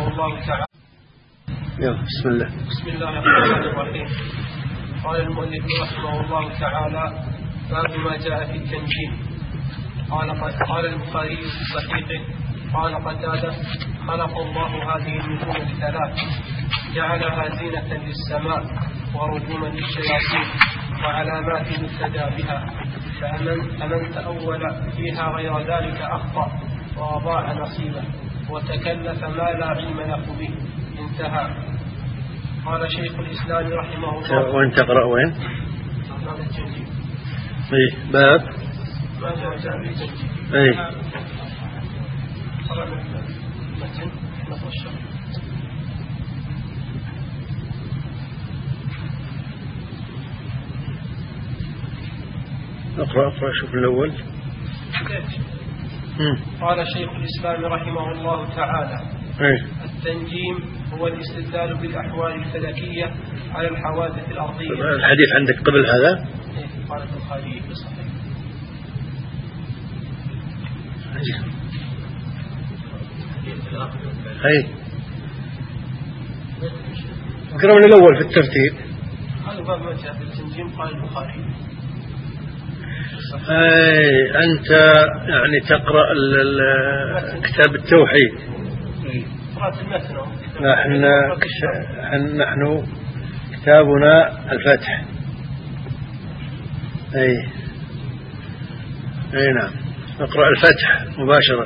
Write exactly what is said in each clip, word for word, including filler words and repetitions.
الله تعالى. بسم الله بسم الله الرحمن الرحيم. قال المؤلف رحمه الله تعالى: باب ما جاء في التنجيم. قال قال البخاري في صحيحه قال قتادة: خلق الله هذه النجوم الثلاث جعلها زينة للسماء ورجوما للشياطين وعلامات يهتدى بها، فمن فمن تأول فيها غير ذلك أخطأ وأضاع نصيبه وتكلف ما لا علم له به. انتهى. قال شيخ الإسلام رحمه الله. وين تقرأ وين؟ باب التنجيم. ايه باب ما جاء في التنجيم. ايه متن نص الشرح. اقرأ اقرأ شوف الأول. قال شيخ الإسلام رحمه الله تعالى: ايه التنجيم هو الاستدلال بالأحوال الفلكية على الحوادث الأرضية. الحديث عندك قبل هذا؟ إيه قال البخاري في صحيح. اي اقرأ من الأول في الترتيب. هذا باب ما جاء في التنجيم. قال البخاري. اي انت يعني تقرأ كتاب التوحيد. نحن نحن كتابنا الفتح. اي اي نعم نقرأ الفتح مباشرة.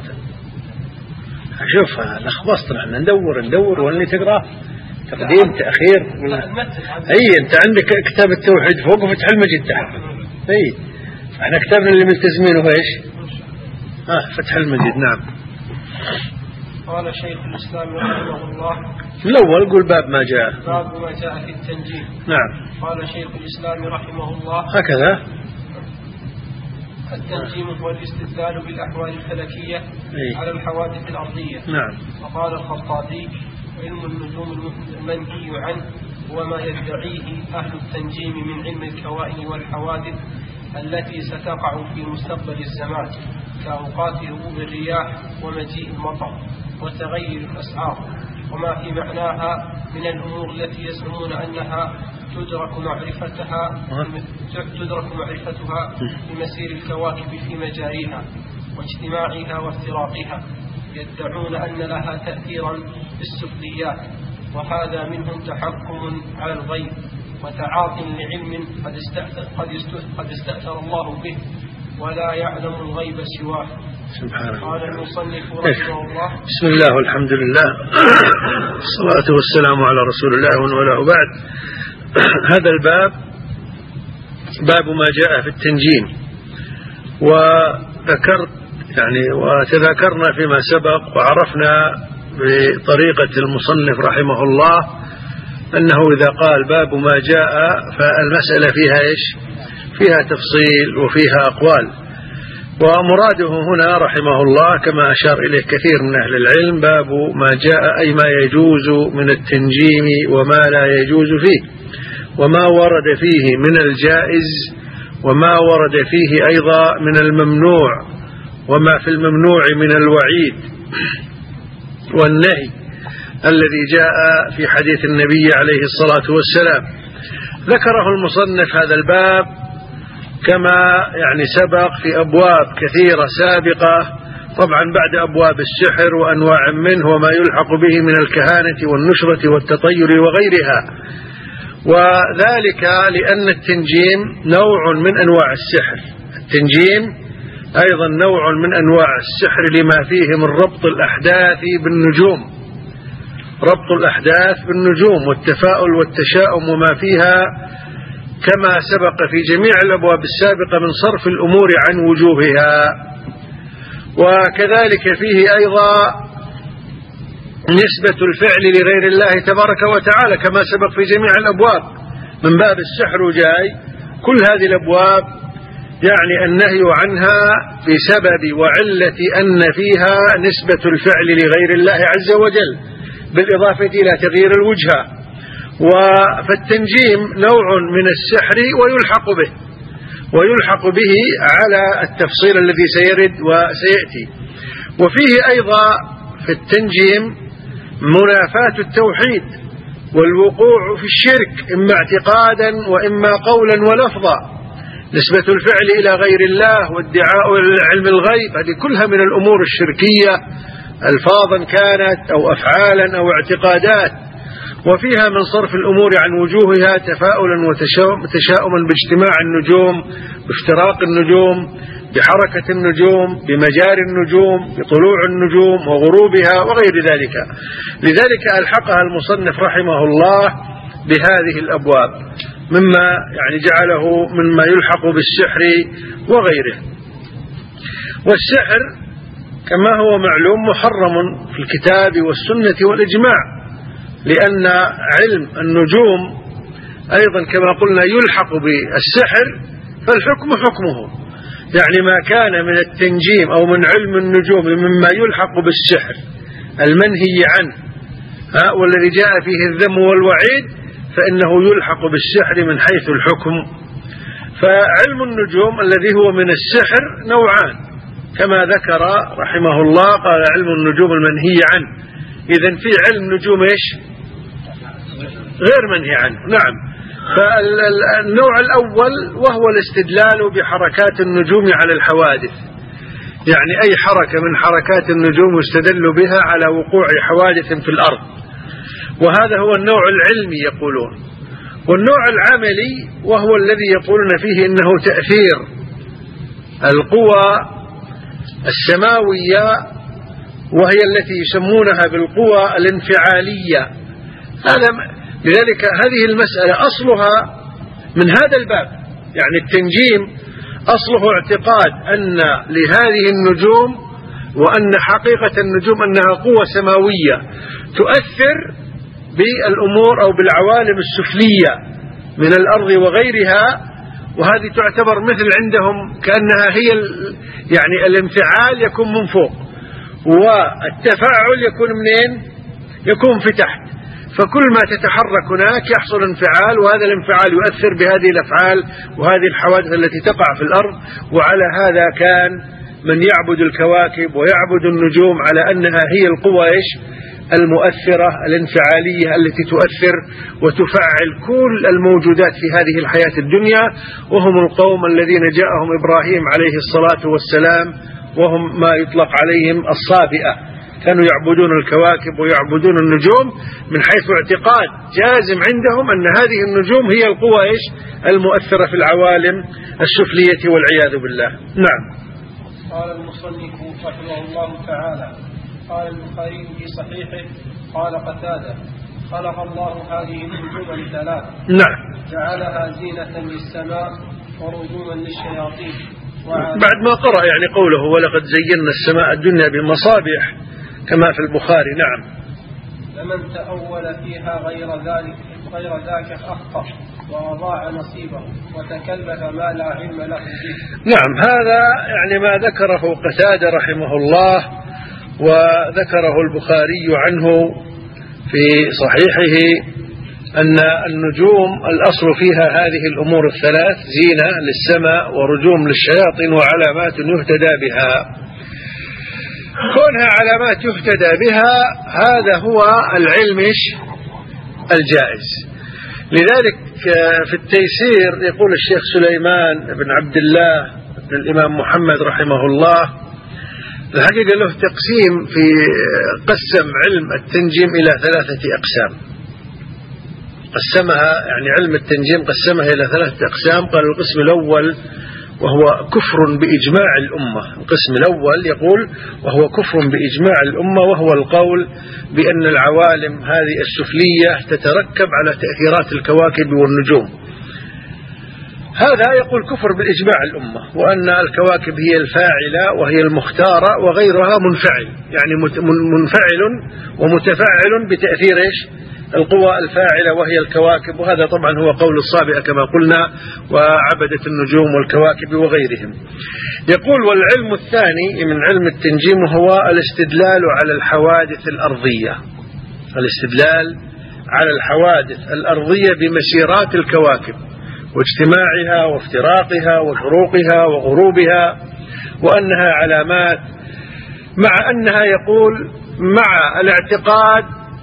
شوف لخبصت، نحن ندور ندور واللي تقرأ تقديم تأخير. اي انت عندك كتاب التوحيد فوق وفتح المجيد تحت. اي احنا كتابنا اللي ملتزمينه ايش؟ اه فتح المجيد. نعم. قال شيخ الإسلام رحمه الله الأول قول باب ما جاء. باب ما جاء في التنجيم. نعم. قال شيخ الإسلام رحمه الله هكذا. التنجيم هو الاستدلال بالأحوال الفلكية إيه؟ على الحوادث الأرضية. نعم. وقال الخطابي: علم النجوم المنهي عنه وما يدعيه أهل التنجيم من علم الكوائن والحوادث التي ستقع في مستقبل الزمان كأوقات هبوب الرياح ومجيء المطر وتغير الأسعار وما في معناها من الأمور التي يزعمون أنها تدرك معرفتها تدرك معرفتها بمسير الكواكب في مجاريها واجتماعها وافتراقها. يدعون أن لها تأثيرا في السفليات، وهذا منهم تحكم على الغيب وتعاطي لعلم قد استأثر, قد استأثر الله به ولا يعلم الغيب سواه. سبحانه. قال المصنف رحمه الله: بسم الله والحمد لله الصلاة والسلام على رسول الله وله بعد. هذا الباب باب ما جاء في التنجيم. وذكرت يعني وتذكرنا فيما سبق وعرفنا بطريقة المصنف رحمه الله أنه إذا قال باب ما جاء فالمسألة فيها إيش؟ فيها تفصيل وفيها أقوال. ومراده هنا رحمه الله كما أشار إليه كثير من أهل العلم باب ما جاء أي ما يجوز من التنجيم وما لا يجوز فيه، وما ورد فيه من الجائز وما ورد فيه أيضا من الممنوع، وما في الممنوع من الوعيد والنهي الذي جاء في حديث النبي عليه الصلاة والسلام. ذكره المصنف هذا الباب كما يعني سبق في أبواب كثيرة سابقة، طبعا بعد أبواب السحر وأنواع منه وما يلحق به من الكهانة والنشرة والتطير وغيرها. وذلك لأن التنجيم نوع من أنواع السحر. التنجيم أيضا نوع من أنواع السحر لما فيه من ربط الأحداث بالنجوم، ربط الأحداث بالنجوم والتفاؤل والتشاؤم وما فيها، كما سبق في جميع الأبواب السابقة من صرف الأمور عن وجوهها. وكذلك فيه أيضا نسبة الفعل لغير الله تبارك وتعالى كما سبق في جميع الأبواب من باب السحر وجاي. كل هذه الأبواب يعني النهي عنها بسبب وعلة أن فيها نسبة الفعل لغير الله عز وجل بالإضافة إلى تغيير الوجهة. فالتنجيم نوع من السحر ويلحق به ويلحق به على التفصيل الذي سيرد وسيأتي. وفيه أيضا في التنجيم منافاة التوحيد والوقوع في الشرك إما اعتقادا وإما قولا ولفظا، نسبة الفعل إلى غير الله وادعاء علم الغيب، هذه كلها من الأمور الشركية ألفاظا كانت أو أفعالا أو اعتقادات، وفيها من صرف الأمور عن وجوهها تفاؤلا وتشاؤما باجتماع النجوم، بافتراق النجوم، بحركة النجوم، بمجاري النجوم، بطلوع النجوم وغروبها وغير ذلك. لذلك ألحقها المصنف رحمه الله بهذه الأبواب مما يعني جعله مما يلحق بالسحر وغيره. والسحر كما هو معلوم محرم في الكتاب والسنة والإجماع، لأن علم النجوم أيضا كما قلنا يلحق بالسحر، فالحكم حكمه، يعني ما كان من التنجيم أو من علم النجوم مما يلحق بالسحر المنهي عنه والذي جاء فيه الذم والوعيد فإنه يلحق بالسحر من حيث الحكم. فعلم النجوم الذي هو من السحر نوعان كما ذكر رحمه الله، قال علم النجوم المنهي عنه، إذن في علم نجوم إيش غير منهي عنه. نعم. فالنوع الأول وهو الاستدلال بحركات النجوم على الحوادث، يعني أي حركة من حركات النجوم يستدل بها على وقوع حوادث في الأرض، وهذا هو النوع العلمي يقولون. والنوع العملي وهو الذي يقولون فيه إنه تأثير القوى السماوية، وهي التي يسمونها بالقوى الانفعالية. هذا لذلك هذه المسألة أصلها من هذا الباب، يعني التنجيم أصله اعتقاد أن لهذه النجوم وأن حقيقة النجوم أنها قوة سماوية تؤثر بالأمور أو بالعوالم السفلية من الأرض وغيرها، وهذه تعتبر مثل عندهم كأنها هي يعني الانفعال يكون من فوق والتفاعل يكون منين؟ يكون في تحت، فكل ما تتحرك هناك يحصل انفعال، وهذا الانفعال يؤثر بهذه الأفعال وهذه الحوادث التي تقع في الأرض. وعلى هذا كان من يعبد الكواكب ويعبد النجوم على أنها هي القوى إيش المؤثرة الانفعالية التي تؤثر وتفعل كل الموجودات في هذه الحياة الدنيا، وهم القوم الذين جاءهم إبراهيم عليه الصلاة والسلام وهم ما يطلق عليهم الصابئة، كانوا يعبدون الكواكب ويعبدون النجوم من حيث اعتقاد جازم عندهم أن هذه النجوم هي القوى إيش المؤثرة في العوالم السفلية والعياذ بالله. نعم. قال المصنف رحمه الله تعالى: قال البخاري في صحيحه قال قتادة: خلق الله هذه النجوم الثلاث، نعم، جعلها زينة للسماء ورجوما للشياطين. بعد ما قرأ يعني قوله: ولقد زينا السماء الدنيا بمصابيح كما في البخاري. نعم. فمن تأول فيها غير ذلك غير ذاك أخطأ وأضاع نصيبه وتكلف ما لا علم له به. نعم، هذا يعني ما ذكره قتادة رحمه الله وذكره البخاري عنه في صحيحه، أن النجوم الأصل فيها هذه الأمور الثلاث: زينة للسماء ورجوم للشياطين وعلامات يهتدى بها. كونها علامات يهتدى بها هذا هو العلم الجائز. لذلك في التيسير يقول الشيخ سليمان بن عبد الله بن الإمام محمد رحمه الله، الحقيقة له تقسيم في قسم علم التنجيم إلى ثلاثة أقسام، قسمها يعني علم التنجيم قسمها إلى ثلاثة أقسام. قال القسم الأول وهو كفر بإجماع الأمة، القسم الأول يقول وهو كفر بإجماع الأمة، وهو القول بأن العوالم هذه السفلية تتركب على تأثيرات الكواكب والنجوم. هذا يقول كفر بإجماع الأمة، وأن الكواكب هي الفاعلة وهي المختارة وغيرها منفعل، يعني منفعل ومتفاعل بتأثير إيش القوى الفاعلة وهي الكواكب. وهذا طبعا هو قول الصابئة كما قلنا وعبدة النجوم والكواكب وغيرهم. يقول والعلم الثاني من علم التنجيم هو الاستدلال على الحوادث الأرضية، الاستدلال على الحوادث الأرضية بمسيرات الكواكب واجتماعها وافتراقها وشروقها وغروبها، وأنها علامات، مع أنها يقول مع الاعتقاد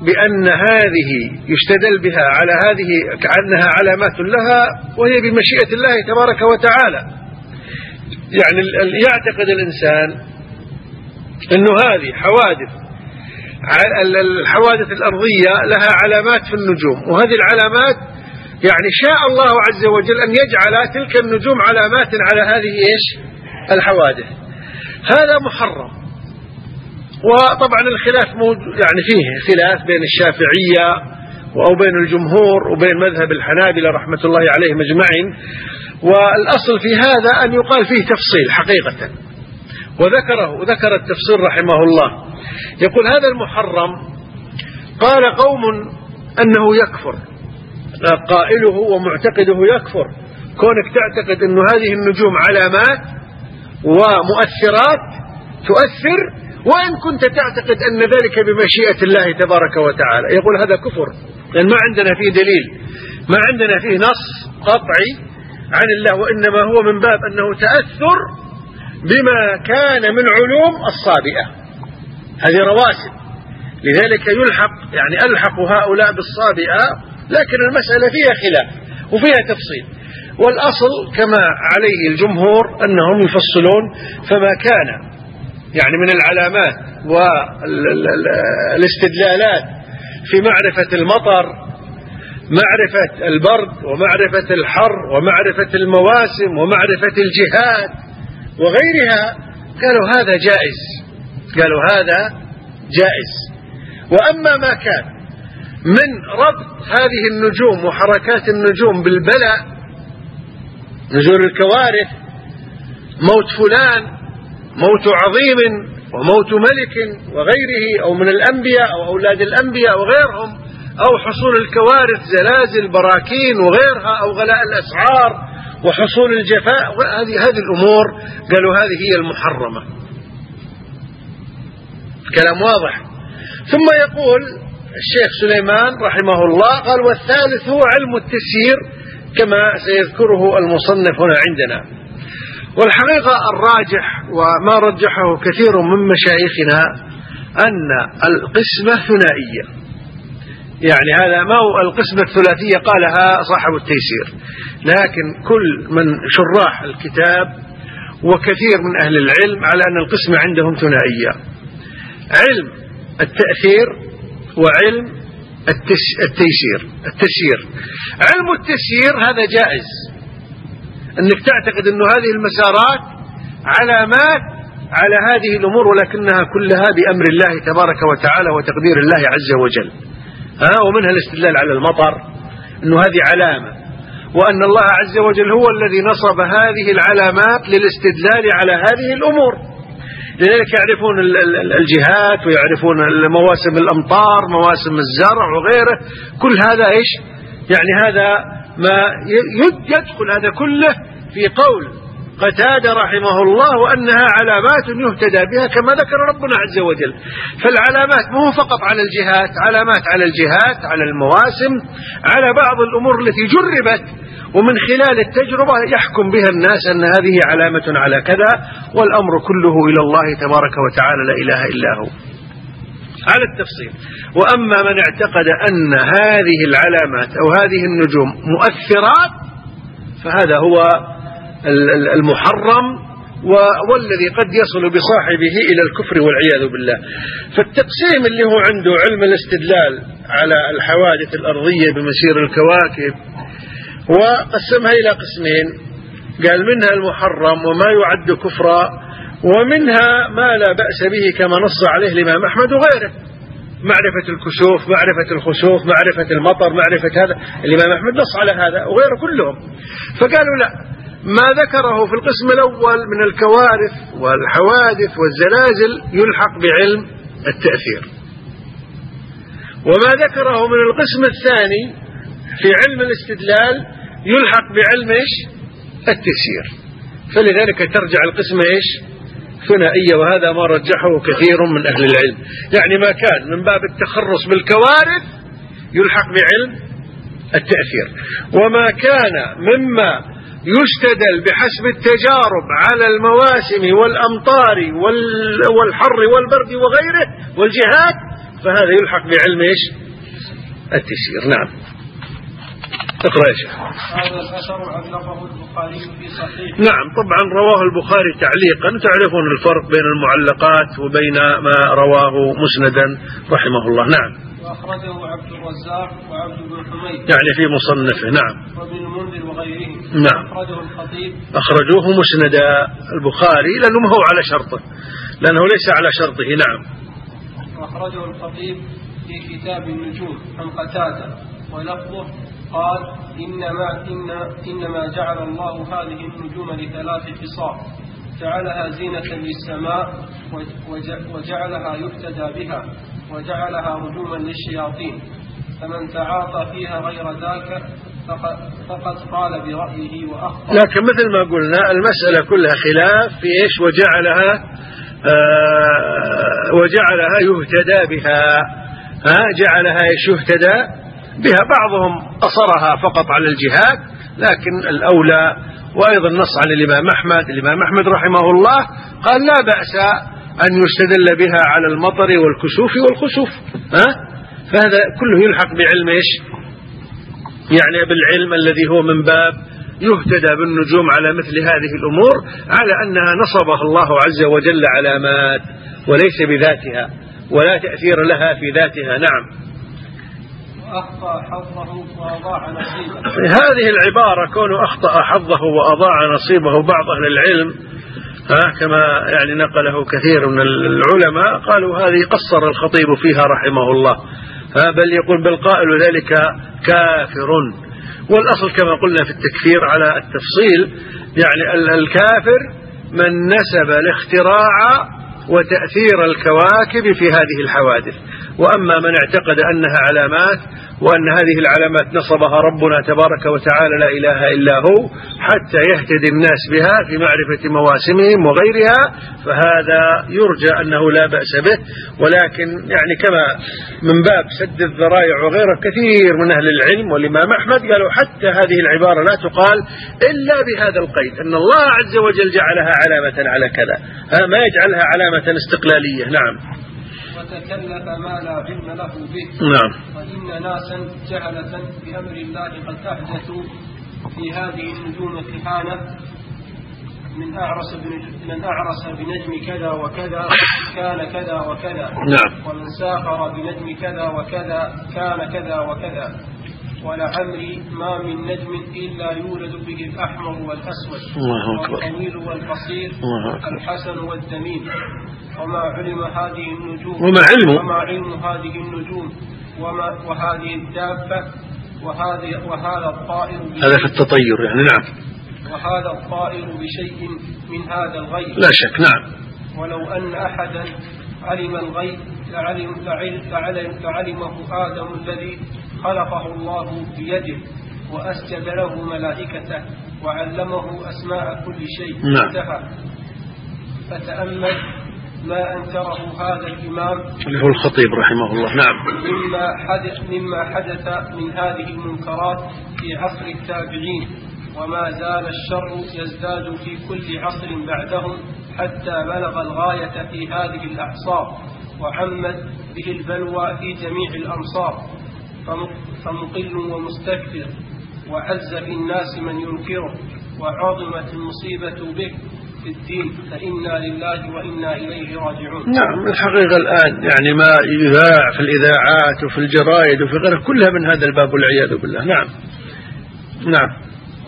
بأن هذه يستدل بها على هذه كأنها علامات لها، وهي بمشيئة الله تبارك وتعالى. يعني يعتقد الإنسان أنه هذه حوادث الحوادث الأرضية لها علامات في النجوم، وهذه العلامات يعني شاء الله عز وجل أن يجعل تلك النجوم علامات على هذه إيش الحوادث. هذا محرم. وطبعا الخلاف موجود، يعني فيه خلاف بين الشافعية أو بين الجمهور وبين مذهب الحنابلة رحمة الله عليهم أجمعين، والأصل في هذا أن يقال فيه تفصيل حقيقة، وذكره وذكر التفسير رحمه الله. يقول هذا المحرم قال قوم أنه يكفر، قائله ومعتقده يكفر، كونك تعتقد أن هذه النجوم علامات ومؤثرات تؤثر، وإن كنت تعتقد أن ذلك بمشيئة الله تبارك وتعالى. يقول هذا كفر، لأن ما عندنا فيه دليل، ما عندنا فيه نص قطعي عن الله، وإنما هو من باب أنه تأثر بما كان من علوم الصابئة، هذه رواسب، لذلك يلحق يعني ألحق هؤلاء بالصابئة، لكن المسألة فيها خلاف وفيها تفصيل، والأصل كما عليه الجمهور أنهم يفصلون، فما كان يعني من العلامات والاستدلالات في معرفة المطر، معرفة البرد، ومعرفة الحر، ومعرفة المواسم، ومعرفة الجهات وغيرها، قالوا هذا جائز، قالوا هذا جائز. وأما ما كان من ربط هذه النجوم وحركات النجوم بالبلاء، نزول الكوارث، موت فلان، موت عظيم وموت ملك وغيره، أو من الأنبياء أو أولاد الأنبياء وغيرهم، أو حصول الكوارث زلازل براكين وغيرها، أو غلاء الأسعار وحصول الجفاء، هذه هذه الأمور قالوا هذه هي المحرمة. كلام واضح. ثم يقول الشيخ سليمان رحمه الله قال والثالث هو علم التسيير كما سيذكره المصنف هنا عندنا. والحقيقة الراجح وما رجحه كثير من مشايخنا أن القسمة ثنائية، يعني هذا ما هو القسمة الثلاثية قالها صاحب التيسير، لكن كل من شراح الكتاب وكثير من أهل العلم على أن القسمة عندهم ثنائية، علم التأثير وعلم التيسير التسيير. علم التسيير هذا جائز، أنك تعتقد أن هذه المسارات علامات على هذه الأمور، ولكنها كلها بأمر الله تبارك وتعالى وتقدير الله عز وجل. ها ومنها الاستدلال على المطر، أنه هذه علامة، وأن الله عز وجل هو الذي نصب هذه العلامات للاستدلال على هذه الأمور، لذلك يعرفون الجهات ويعرفون مواسم الأمطار، مواسم الزرع وغيره، كل هذا إيش يعني هذا ما يدخل هذا كله في قول قتادة رحمه الله وأنها علامات يهتدى بها كما ذكر ربنا عز وجل. فالعلامات مو فقط على الجهات، علامات على الجهات، على المواسم، على بعض الأمور التي جربت ومن خلال التجربة يحكم بها الناس أن هذه علامة على كذا، والأمر كله إلى الله تبارك وتعالى لا إله إلا هو. على التفصيل. وأما من اعتقد أن هذه العلامات أو هذه النجوم مؤثرات فهذا هو المحرم والذي قد يصل بصاحبه إلى الكفر والعياذ بالله. فالتقسيم اللي هو عنده علم الاستدلال على الحوادث الأرضية بمسير الكواكب وقسمها إلى قسمين، قال منها المحرم وما يعد كفرا، ومنها ما لا بأس به كما نص عليه الإمام أحمد وغيره، معرفة الكسوف، معرفة الخسوف، معرفة المطر، معرفة هذا، الإمام أحمد نص على هذا وغيره كلهم. فقالوا لا، ما ذكره في القسم الأول من الكوارث والحوادث والزلازل يلحق بعلم التأثير، وما ذكره من القسم الثاني في علم الاستدلال يلحق بعلم إيش التسيير. فلذلك ترجع القسم إيش ثنائية، وهذا ما رجحه كثير من أهل العلم. يعني ما كان من باب التخرص بالكوارث يلحق بعلم التأثير، وما كان مما يستدل بحسب التجارب على المواسم والأمطار والحر والبرد وغيره والجهات فهذا يلحق بعلم إيش التيسير. نعم. اقرأ يا شيخ. هذا الأثر علقه البخاري في صحيح. نعم طبعا رواه البخاري تعليقا. تعرفون الفرق بين المعلقات وبين ما رواه مسندا رحمه الله. نعم. وأخرجه عبد الرزاق وعبد بن حميد يعني في مصنفه. نعم. وابن المنذر وغيرهم. نعم. أخرجه الخطيب. أخرجوه مسندا البخاري لأنه ما هو على شرطه، لأنه ليس على شرطه. نعم. وأخرجه الخطيب في كتاب النجوم عن قتادة ولفظه قال إنما, إن إنما جعل الله هذه النجوم لثلاث خصال: جعلها زينة للسماء، وجعلها يهتدى بها، وجعلها رجوما للشياطين، فمن تعاطى فيها غير ذاك فقد, فقد قال برأيه وأخطأ. لكن مثل ما قلنا المسألة كلها خلاف في إيش وجعلها آه وجعلها يهتدى بها. ها جعلها إيش يهتدى بها. بعضهم قصرها فقط على الجهاد، لكن الأولى وأيضا نص عن الإمام أحمد. الإمام أحمد رحمه الله قال لا بأس أن يستدل بها على المطر والكسوف والخسوف. ها فهذا كله يلحق بعلم إيش يعني بالعلم الذي هو من باب يهتدى بالنجوم على مثل هذه الأمور، على أنها نصبها الله عز وجل علامات وليس بذاتها ولا تأثير لها في ذاتها. نعم. أخطأ حظه وأضاع نصيبه. هذه العبارة كونه أخطأ حظه وأضاع نصيبه بعض أهل العلم ها كما يعني نقله كثير من العلماء قالوا هذه قصر الخطيب فيها رحمه الله، بل يقول بالقائل ذلك كافر. والأصل كما قلنا في التكفير على التفصيل، يعني الكافر من نسب الاختراع وتأثير الكواكب في هذه الحوادث. وأما من اعتقد أنها علامات وأن هذه العلامات نصبها ربنا تبارك وتعالى لا إله إلا هو حتى يهتدي الناس بها في معرفة مواسمهم وغيرها، فهذا يرجى أنه لا بأس به. ولكن يعني كما من باب سد الذرائع وغيره كثير من أهل العلم والإمام أحمد قالوا حتى هذه العبارة لا تقال إلا بهذا القيد، أن الله عز وجل جعلها علامة على كذا، ما يجعلها علامة استقلالية. نعم. وتكلف ما لا علم له به. نعم. وإن ناسا جهلة بأمر الله قد أحدثوا في هذه النجوم كهانة، من أعرس من أعرس بنجم كذا وكذا كان كذا وكذا. نعم. ومن سافر بنجم كذا وكذا كان كذا وكذا. ولعمري ما من نجم إلا يولد به الأحمر والأسود والطويل والقصير الحسن والذميم. وما علم هذه النجوم وما علم, وما علم هذه النجوم وما وهذه الدابة وهذه وهذا الطائر هذا في التطير يعني. نعم. وهذا الطائر بشيء من هذا الغيب لا شك. نعم. ولو أن أحدا علم الغيب لعلم لعلم لعلمه آدم الذي خلقه الله بيده وأسجد له ملائكته وعلمه أسماء كل شيء. نعم. فتأمل ما أنكره هذا الإمام اللي هو الخطيب رحمه الله. نعم. مما حدث, مما حدث من هذه المنكرات في عصر التابعين، وما زال الشر يزداد في كل عصر بعدهم حتى بلغ الغاية في هذه الأعصار، وعمت به البلوى في جميع الأمصار، فمقل ومستكثر، وعز في الناس من ينكره، وعظمت المصيبة به في الدين، فإنا لله وإنا إليه راجعون. نعم. الحقيقة الآن يعني ما يذاع في الإذاعات وفي الجرائد وفي غيره كلها من هذا الباب والعياذ بالله. نعم. نعم.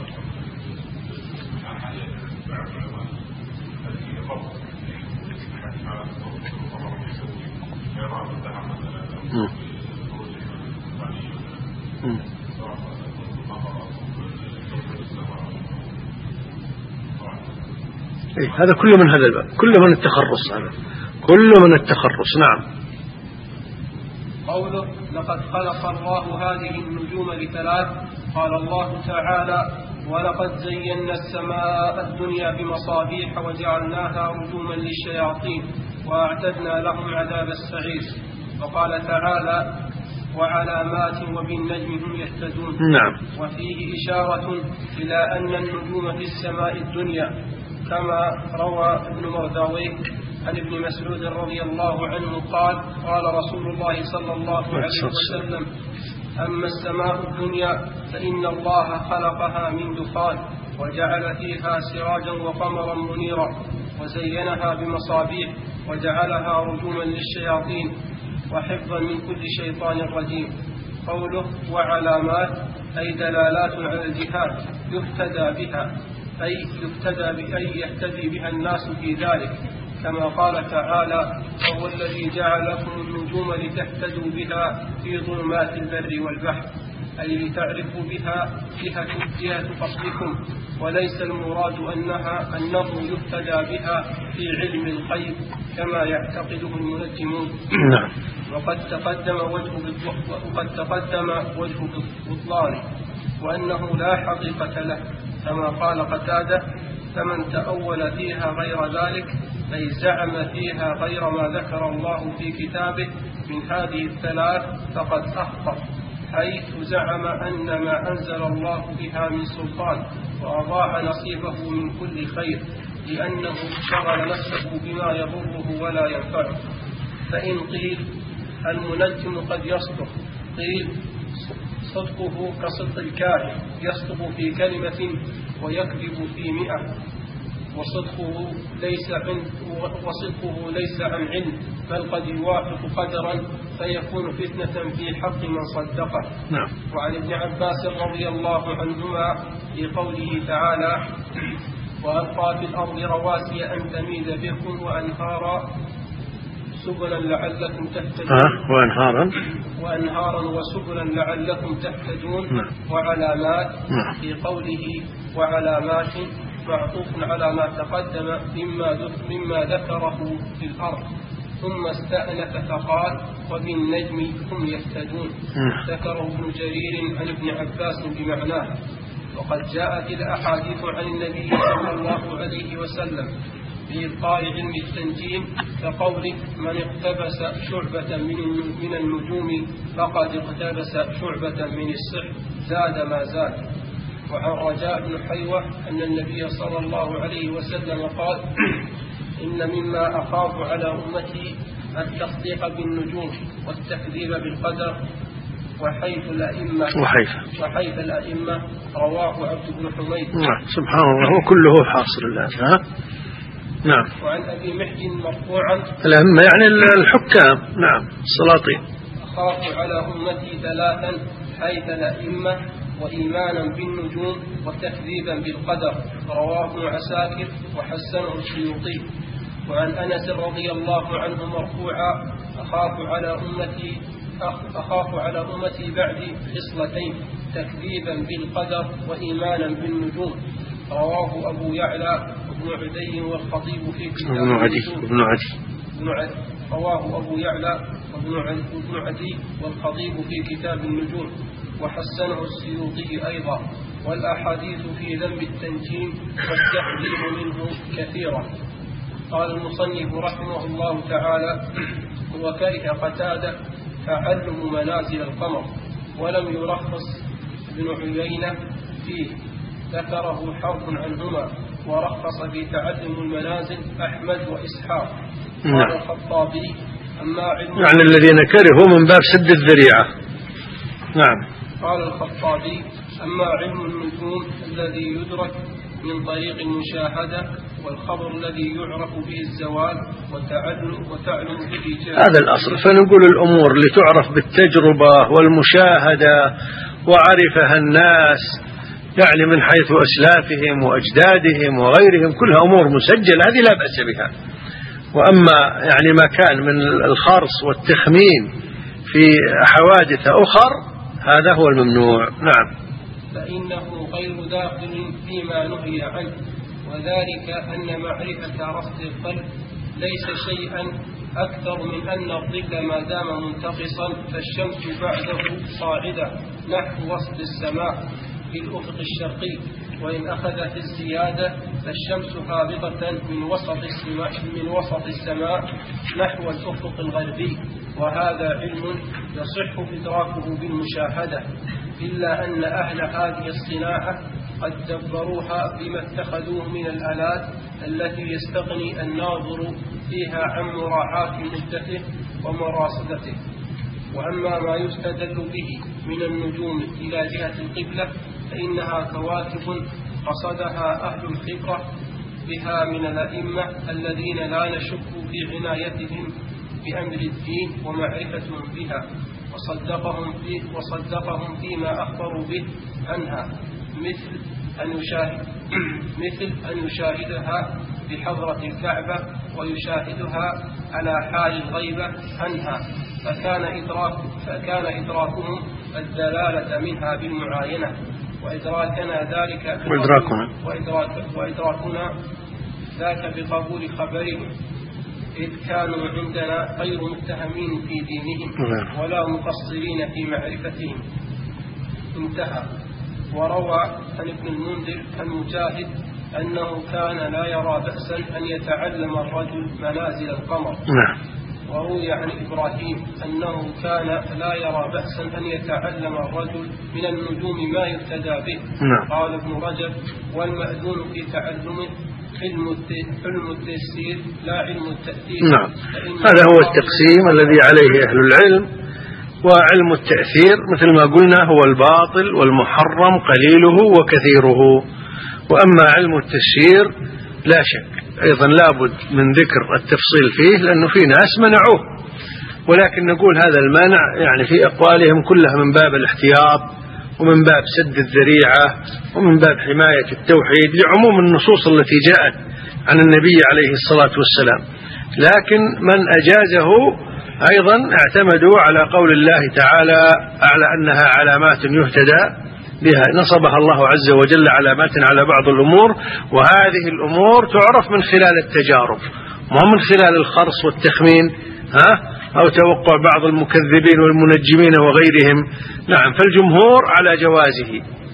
إيه هذا كله من هذا الباب، كله من التخرص، هذا كله من التخرص. نعم. قوله لقد خلق الله هذه النجوم لثلاث، قال الله تعالى ولقد زينا السماء الدنيا بمصابيح وجعلناها رجوما للشياطين وأعتدنا لهم عذاب السعير. وقال تعالى وعلامات وبالنجم هم يهتدون. نعم. وفيه إشارة إلى أن النجوم في السماء الدنيا كما روى ابن مرداويه عن ابن مسعود رضي الله عنه قال قال رسول الله صلى الله عليه وسلم أما السماء الدنيا فإن الله خلقها من دخان وجعل فيها سراجا وقمرا منيرا وزينها بمصابيح وجعلها رجوما للشياطين وحفظا من كل شيطان رجيم. قوله وعلامات أي دلالات على الجهات يهتدى بها أي يهتدى بأي يهتدي بها الناس في ذلك، كما قال تعالى وهو الذي جعل لكم النجوم لتهتدوا بها في ظلمات البر والبحر، أي لتعرفوا بها جهة جهة قصدكم، وليس المراد أنها أنه يهتدى بها في علم الغيب كما يعتقده المنجمون. وقد تقدم وجه وقد تقدم وجه بطلانه وأنه لا حقيقة له، كما قال قتادة فمن تأول فيها غير ذلك أي زعم فيها غير ما ذكر الله في كتابه من هذه الثلاث فقد أخطأ، حيث زعم أن ما أنزل الله بها من سلطان وأضاع نصيبه من كل خير لأنه شغل نفسه بما يضره ولا ينفعه. فإن قيل المنجم قد يصدق، قيل صدقه كصدق الكاهن يصدق في كلمة ويكذب في مئة، وصدقه ليس عن وصدقه ليس عن علم بل قد يوافق قدرا فيكون فتنة في حق من صدقه. نعم. وعن ابن عباس رضي الله عنهما في قوله تعالى وألقى في الأرض رواسي أن تميد بكم وأنهارا سبلا لعلكم تهتدون آه وأنهارا وأنهارا وسبلا لعلكم تهتدون. نعم. وعلامات نعم. في قوله وعلامات معطوف على ما تقدم مما مما ذكره في الأرض، ثم استأنف فقال وبالنجم هم يهتدون. ذكره ابن جرير عن ابن عباس بمعناه. وقد جاءت الأحاديث عن النبي صلى الله عليه وسلم بإلقاء علم التنجيم كقوله من اقتبس شعبة من النجوم فقد اقتبس شعبة من السحر زاد ما زاد. وعن رجاء بن حيوة أن النبي صلى الله عليه وسلم قال إن مما أخاف على أمتي التصديق بالنجوم والتكذيب بالقدر وحيث الأئمة وحيث, وحيث الأئمة رواه عبد بن حميد. نعم سبحان الله هو كله حاصل الآن. ها نعم. وعن أبي محجن مرفوعا الأئمة يعني الحكام. نعم السلاطين. أخاف على أمتي ثلاثا حيث الأئمة وإيمانا بالنجوم وتكذيبا بالقدر، رواه ابن عساكر وحسنه السيوطي. وعن أنس رضي الله عنه مرفوعا أخاف على أمتي أخاف على أمتي بعد خصلتين تكذيبا بالقدر وإيمانا بالنجوم، رواه أبو يعلى وابن عدي والخطيب في كتاب ابن عدي ابن عدي رواه أبو يعلى وابن عدي والخطيب في كتاب النجوم وحسنه السيوطي أيضا. والأحاديث في ذم التنجيم والتحذير منه كثيرة. قال المصنف رحمه الله تعالى وكره قتادة تعلم منازل القمر ولم يرخص ابن عيينة فيه، ذكره حرف عنهما، ورخص في تعلم المنازل أحمد وإسحاق. قال الخطابي أما علم يعني الذين كرهوا من باب سد الذريعة. نعم. قال الخطابي أما علم النجوم الذي يدرك من طريق المشاهدة والخبر الذي يعرف به الزوال وتعلم وتعلم به جاهل. هذا الأصل. فنقول الأمور اللي تعرف بالتجربة والمشاهدة وعرفها الناس يعني من حيث أسلافهم وأجدادهم وغيرهم كلها أمور مسجلة هذه لا بأس بها. وأما يعني ما كان من الخرص والتخمين في حوادث أخر هذا هو الممنوع. نعم. فإنه غير داخل فيما نهي عنه، وذلك أن معرفة رصد القلب ليس شيئا أكثر من أن الظل ما دام منتقصا فالشمس بعده صاعدة نحو وسط السماء في الأفق الشرقي، وإن أخذت الزيادة فالشمس هابطة من وسط السماء من وسط السماء نحو الأفق الغربي، وهذا علم يصح إدراكه بالمشاهدة، إلا أن أهل هذه الصناعة قد دبروها بما اتخذوه من الآلات التي يستغني الناظر فيها عن مراعاة مدته ومراصدته. وأما ما يستدل به من النجوم إلى جهة القبلة فإنها كواكب قصدها أهل الخبرة بها من الأئمة الذين لا نشك في عنايتهم بأمر الدين ومعرفتهم بها، وصدقهم, فيه وصدقهم فيما أخبروا به عنها، مثل أن يشاهد مثل أن يشاهدها بحضرة الكعبة ويشاهدها على حال الغيبة عنها، فكان إدراك فكان إدراكهم الدلالة منها بالمعاينة، وإدراكنا ذلك وإدراكنا وإدراك وإدراكنا ذاك بقبول خبرهم، إذ كانوا عندنا غير متهمين في دينهم ولا مقصرين في معرفتهم. انتهى. وروى عن ابن المنذر المجاهد أنه كان لا يرى بأسا أن يتعلم الرجل منازل القمر. وروي عن إبراهيم أنه كان لا يرى بأسا أن يتعلم الرجل من النجوم ما يهتدى به. قال ابن رجب: والمأذون في تعلمه علم التيسير لا علم التأثير. نعم، هذا هو التقسيم الذي عليه أهل العلم. وعلم التأثير مثل ما قلنا هو الباطل والمحرم قليله وكثيره. وأما علم التيسير لا شك أيضا لابد من ذكر التفصيل فيه، لأنه في ناس منعوه، ولكن نقول هذا المنع يعني في أقوالهم كلها من باب الاحتياط ومن باب سد الذريعة ومن باب حماية التوحيد لعموم النصوص التي جاءت عن النبي عليه الصلاة والسلام. لكن من أجازه أيضا اعتمدوا على قول الله تعالى على أنها علامات يهتدى بها، نصبها الله عز وجل علامات على بعض الأمور، وهذه الأمور تعرف من خلال التجارب ومن من خلال الخرص والتخمين ها أو توقع بعض المكذبين والمنجمين وغيرهم. نعم، فالجمهور على جوازه،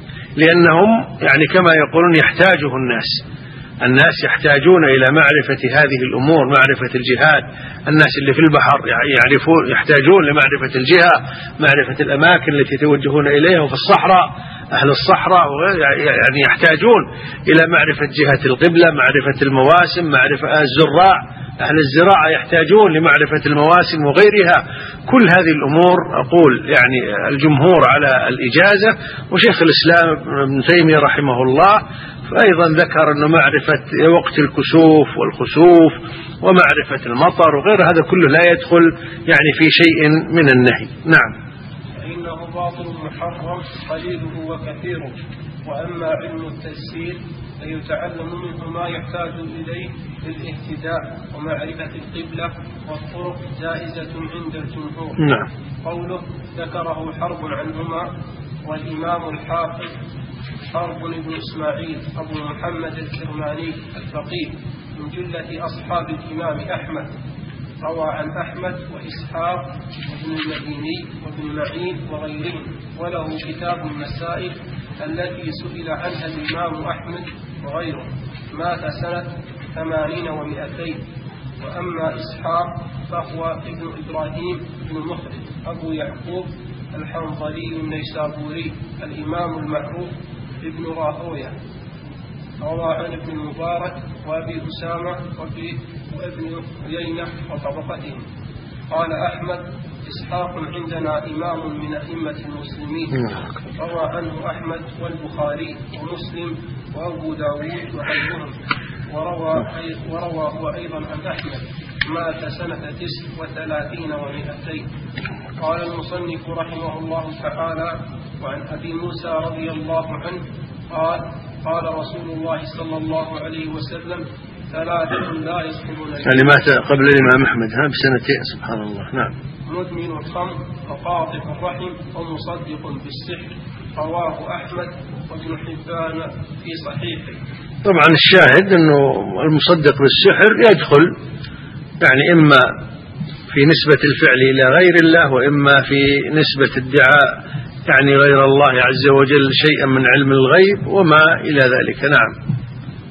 لأنهم يعني كما يقولون يحتاجه الناس الناس يحتاجون إلى معرفة هذه الأمور، معرفة الجهات. الناس اللي في البحر يعرفون يحتاجون لمعرفة الجهة، معرفة الأماكن التي يتوجهون إليها، وفي الصحراء أهل الصحراء يعني يحتاجون إلى معرفة جهة القبلة، معرفة المواسم، معرفة الزراع أهل الزراعة يحتاجون لمعرفة المواسم وغيرها. كل هذه الأمور أقول يعني الجمهور على الإجازة، وشيخ الإسلام ابن تيمية رحمه الله فأيضا ذكر أن معرفة وقت الكسوف والخسوف ومعرفة المطر وغير هذا كله لا يدخل يعني في شيء من النهي. نعم. فإنه باطل محرم قليله وكثيره. وأما علم التفسير فيتعلم منه ما يحتاج إليه للاهتداء ومعرفة القبلة والطرق جائزة عند الجمهور. نعم. قوله ذكره حرب عنهما، والإمام الحافظ حرب بن إسماعيل أبو محمد الكرماني الفقيه من جلة أصحاب الإمام أحمد، روى عن أحمد وإسحاق وابن المديني وابن معين وغيرهم، وله كتاب المسائل التي سئل عنها الإمام أحمد وغيره، مات سنة ثمانين ومئتين. وأما إسحاق فهو ابن إبراهيم بن مخرج أبو يعقوب الحنظلي النيسابوري الإمام المعروف ابن راهوية، روى عن ابن المبارك وأبي أسامة وابن عيينة وطبقتهم. قال أحمد إسحاق عندنا إمام من أئمة المسلمين، روى عنه أحمد والبخاري ومسلم وأبو داود وغيرهم، وروى, وروى هو أيضا عن أحمد، مات سنة تسع وثلاثين ومئتين. قال المصنف رحمه الله تعالى: وعن أبي موسى رضي الله عنه قال: قال رسول الله صلى الله عليه وسلم: ثلاثة لا يدخلون يعني مات قبل الإمام أحمد ها بسنتين، سبحان الله. نعم. مدمن الخمر وقاطع الرحم ومصدق بالسحر، رواه أحمد وابن حبان في صحيحه. طبعا الشاهد أنه المصدق بالسحر يدخل يعني إما في نسبة الفعل إلى غير الله، وإما في نسبة الدعاء يعني غير الله عز وجل شيئا من علم الغيب وما إلى ذلك. نعم.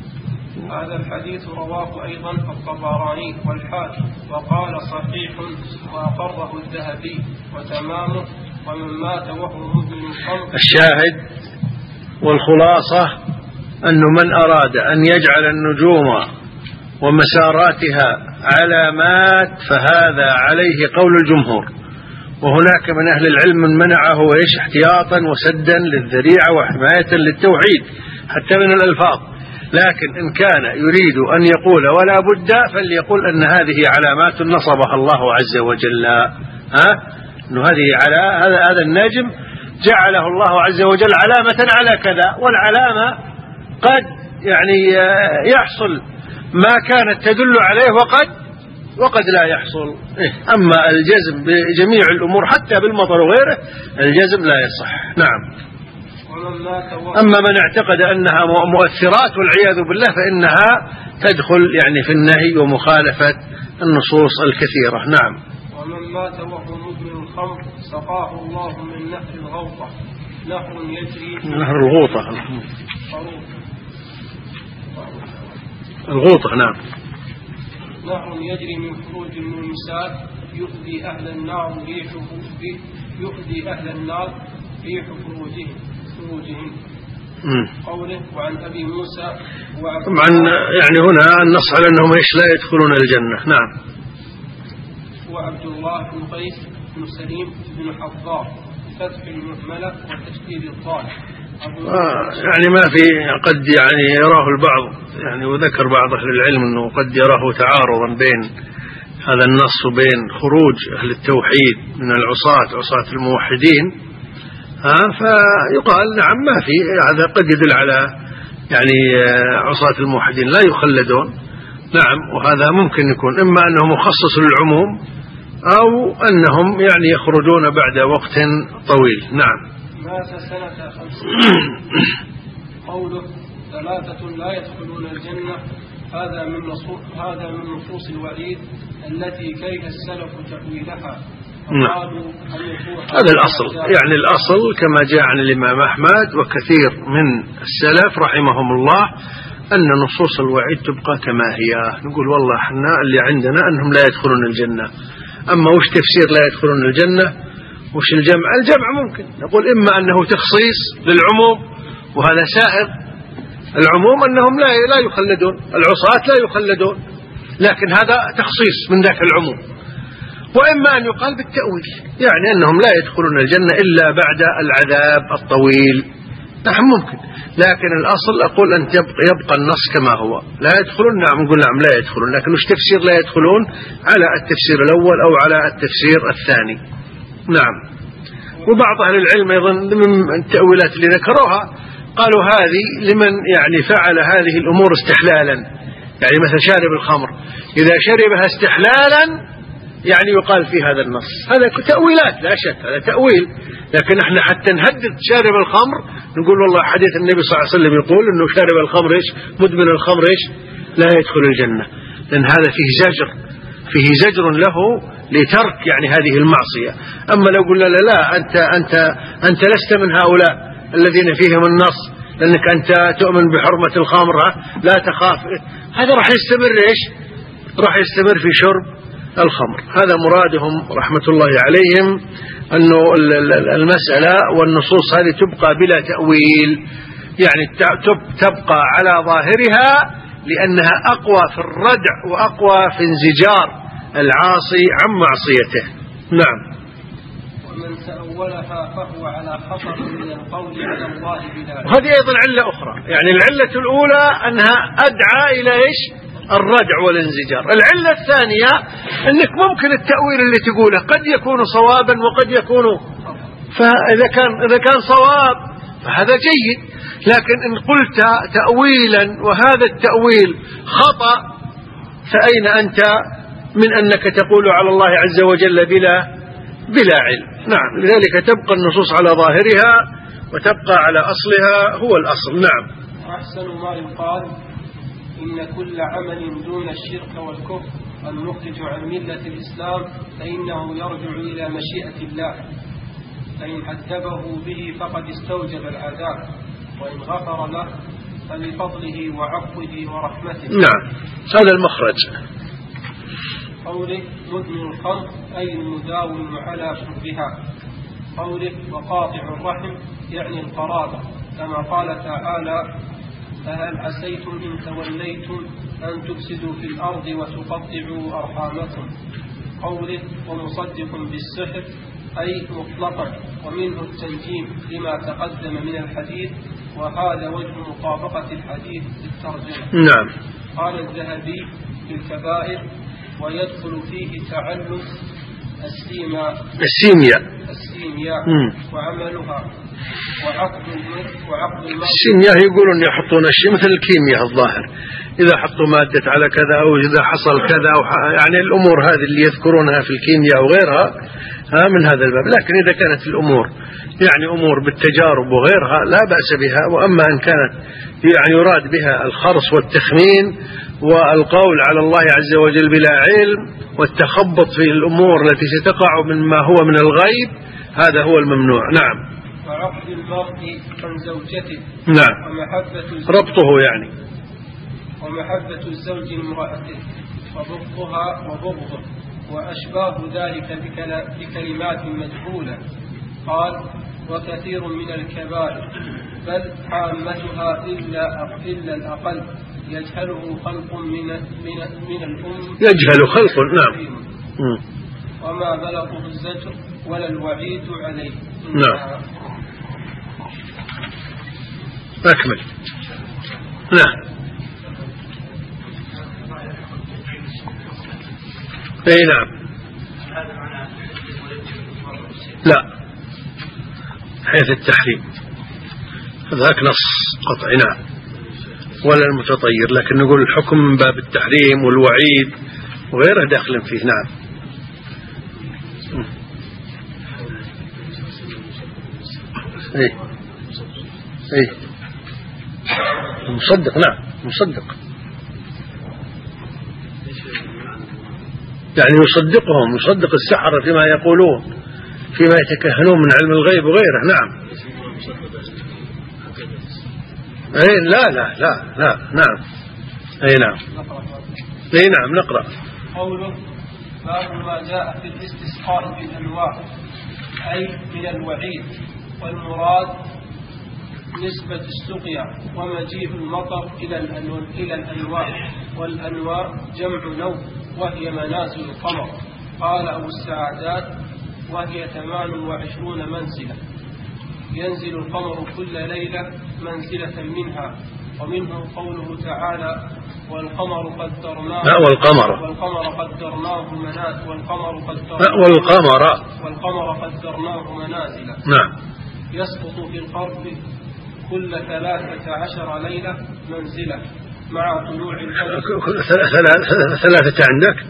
هذا الحديث رواه أيضا الطبراني والحاكم وقال صحيح وأقره الذهبي وتمامه، ومن مات وهو مدمن الخمر. الشاهد والخلاصة أن من أراد أن يجعل النجوم ومساراتها علامات فهذا عليه قول الجمهور، وهناك من أهل العلم من منعه وإيش احتياطا وسدا للذريعة وحماية للتوحيد حتى من الألفاظ. لكن إن كان يريد أن يقول ولا بد فليقول أن هذه علامات نصبها الله عز وجل، ها أنه هذه على هذا هذا النجم جعله الله عز وجل علامة على كذا، والعلامة قد يعني يحصل ما كانت تدل عليه وقد وقد لا يحصل. أما الجزم بجميع الأمور حتى بالمطر وغيره الجزم لا يصح. نعم. أما من اعتقد أنها مؤثرات والعياذ بالله فإنها تدخل يعني في النهي ومخالفة النصوص الكثيرة. نعم. ومن مات وهو مدمن الخمر سقاه الله من نهر الغوطة، نهر يجري نهر الغوطة الغوطة نعم، نهر يجري من خروج المنسات يؤذي أهل النار ريحه يؤذي أهل النار ريح خروجهم خروجهم. قوله وعن أبي موسى طبعا يعني هنا النص على أنهم إيش لا يدخلون الجنة. نعم. وعبد الله بن قيس بن سليم بن حضار فتح المهملة وتشديد الضال. آه يعني ما في قد يعني يراه البعض يعني، وذكر بعض أهل العلم أنه قد يراه تعارضا بين هذا النص وبين خروج أهل التوحيد من العصاة عصاة الموحدين. ها فيقال نعم ما في هذا قد يدل على يعني عصاة الموحدين لا يخلدون. نعم. وهذا ممكن يكون إما أنه مخصص للعموم أو أنهم يعني يخرجون بعد وقت طويل. نعم. مات سنة خمسين. قوله ثلاثة لا يدخلون الجنة هذا من نصوص هذا من نصوص الوعيد التي كره السلف تأويلها. هذا الأصل يعني الأصل كما جاء عن الإمام أحمد وكثير من السلف رحمهم الله أن نصوص الوعيد تبقى كما هي. نقول والله احنا اللي عندنا أنهم لا يدخلون الجنة. أما وش تفسير لا يدخلون الجنة وش الجمع؟ الجمع ممكن نقول إما أنه تخصيص للعموم وهذا سائر، العموم أنهم لا لا يخلدون، العصاة لا يخلدون، لكن هذا تخصيص من ذاك العموم. وإما أن يقال بالتأويل يعني أنهم لا يدخلون الجنة إلا بعد العذاب الطويل. نعم ممكن، لكن الأصل أقول أن يبقى النص كما هو لا يدخلون. نعم نقول نعم لا يدخلون، لكن وش تفسير لا يدخلون على التفسير الأول أو على التفسير الثاني. نعم. وبعض أهل العلم أيضا من التأويلات اللي ذكروها قالوا هذه لمن يعني فعل هذه الأمور استحلالا، يعني مثل شارب الخمر إذا شربها استحلالا يعني يقال في هذا النص. هذا تأويلات لا شك، هذا تأويل، لكن احنا حتى نهدد شارب الخمر نقول والله حديث النبي صلى الله عليه وسلم يقول انه شارب الخمر ايش مدمن الخمر ايش لا يدخل الجنة، لأن هذا فيه زجر فيه زجر له لترك يعني هذه المعصية. أما لو قلنا لا, لا أنت أنت أنت لست من هؤلاء الذين فيهم النص لأنك أنت تؤمن بحرمة الخمر لا تخاف، هذا راح يستمر ايش راح يستمر في شرب الخمر. هذا مرادهم رحمة الله عليهم، أنه المسألة والنصوص هذه تبقى بلا تأويل، يعني تبقى على ظاهرها لأنها أقوى في الردع وأقوى في انزجار العاصي عن معصيته. نعم. ومن تأولها فهو على خطر من القول على الله بلا. وهذه أيضا علة أخرى، يعني العلة الأولى أنها أدعى إلى إيش الردع والانزجار. العلة الثانية أنك ممكن التأويل اللي تقوله قد يكون صوابا وقد يكون، فإذا كان إذا كان صواب فهذا جيد، لكن إن قلت تأويلا وهذا التأويل خطأ فأين أنت من أنك تقول على الله عز وجل بلا بلا علم. نعم. لذلك تبقى النصوص على ظاهرها وتبقى على أصلها هو الأصل. نعم. أحسن ما يقال إن كل عمل دون الشرك والكفر المخرج عن ملة الإسلام فإنه يرجع إلى مشيئة الله، فإن عذبه به فقد استوجب العذاب، وإن غفر له فلفضله وعفوه ورحمته. نعم. هذا المخرج. قوله مدمن الخمر أي المداوم على شربها. قوله وقاطع الرحم يعني القرابة كما قال تعالى: فهل عسيتم إن توليتم أن تفسدوا في الأرض وتقطعوا أرحامكم. قوله: ومصدق بالسحر، أي مطلقا، ومنه التنجيم لما تقدم من الحديث، وهذا وجه مطابقة الحديث للترجمة. نعم. قال الذهبي في الكبائر: ويدخل فيه تعلم السيما السيمياء السيمياء وعملها وعقد وعقد السيمياء يقولون يحطون الشيء مثل الكيمياء الظاهر، إذا حطوا مادة على كذا أو إذا حصل كذا أو يعني الأمور هذه اللي يذكرونها في الكيمياء وغيرها ها من هذا الباب. لكن إذا كانت الأمور يعني أمور بالتجارب وغيرها لا بأس بها. وأما أن كانت يعني يراد بها الخرص والتخمين والقول على الله عز وجل بلا علم والتخبط في الأمور التي ستقع مما هو من الغيب، هذا هو الممنوع. نعم. وعقد المرء عن زوجته. نعم. ومحبة ربطه يعني ومحبة الزوج لامرأته وبغضها وبغضه وأشباه ذلك بكلمات مجهولة. قال: وكثير من الكبائر بل عامتها إلا إلا الأقل يجهله خلق من من من الأم يجهل خلق. نعم. وما بلغه الزجر ولا الوعيد عليه. نعم. أكمل. نعم. اي نعم. لا، حيث التحريم ذاك نص قطعي. نعم. ولا المتطير، لكن نقول الحكم من باب التحريم والوعيد وغيره داخل فيه. نعم. اي اي مصدق. نعم مصدق، يعني يصدقهم، يصدق السحرة فيما يقولون، فيما يتكهنون من علم الغيب وغيره. نعم. اي لا لا لا لا. نعم. اي نعم. اي نعم. نقرأ. قوله: باب ما جاء في الاستسقاء بالأنواع، أي من الوعيد، والمراد نسبة السقيا ومجيء المطر إلى الأنواع، والأنواع جمع نوع وهي منازل القمر. قال أبو السعادات: وهي ثمان وعشرون منزلة، ينزل القمر كل ليلة منزلة منها. ومنه قوله تعالى: والقمر قدرناه لا والقمر والقمر قدرناه منازل والقمر قدرناه والقمر والقمر قدرناه منازل. نعم. يسقط في القرب كل ثلاثة عشر ليلة منزلة مع طلوع الفجر. ثلاثة عندك؟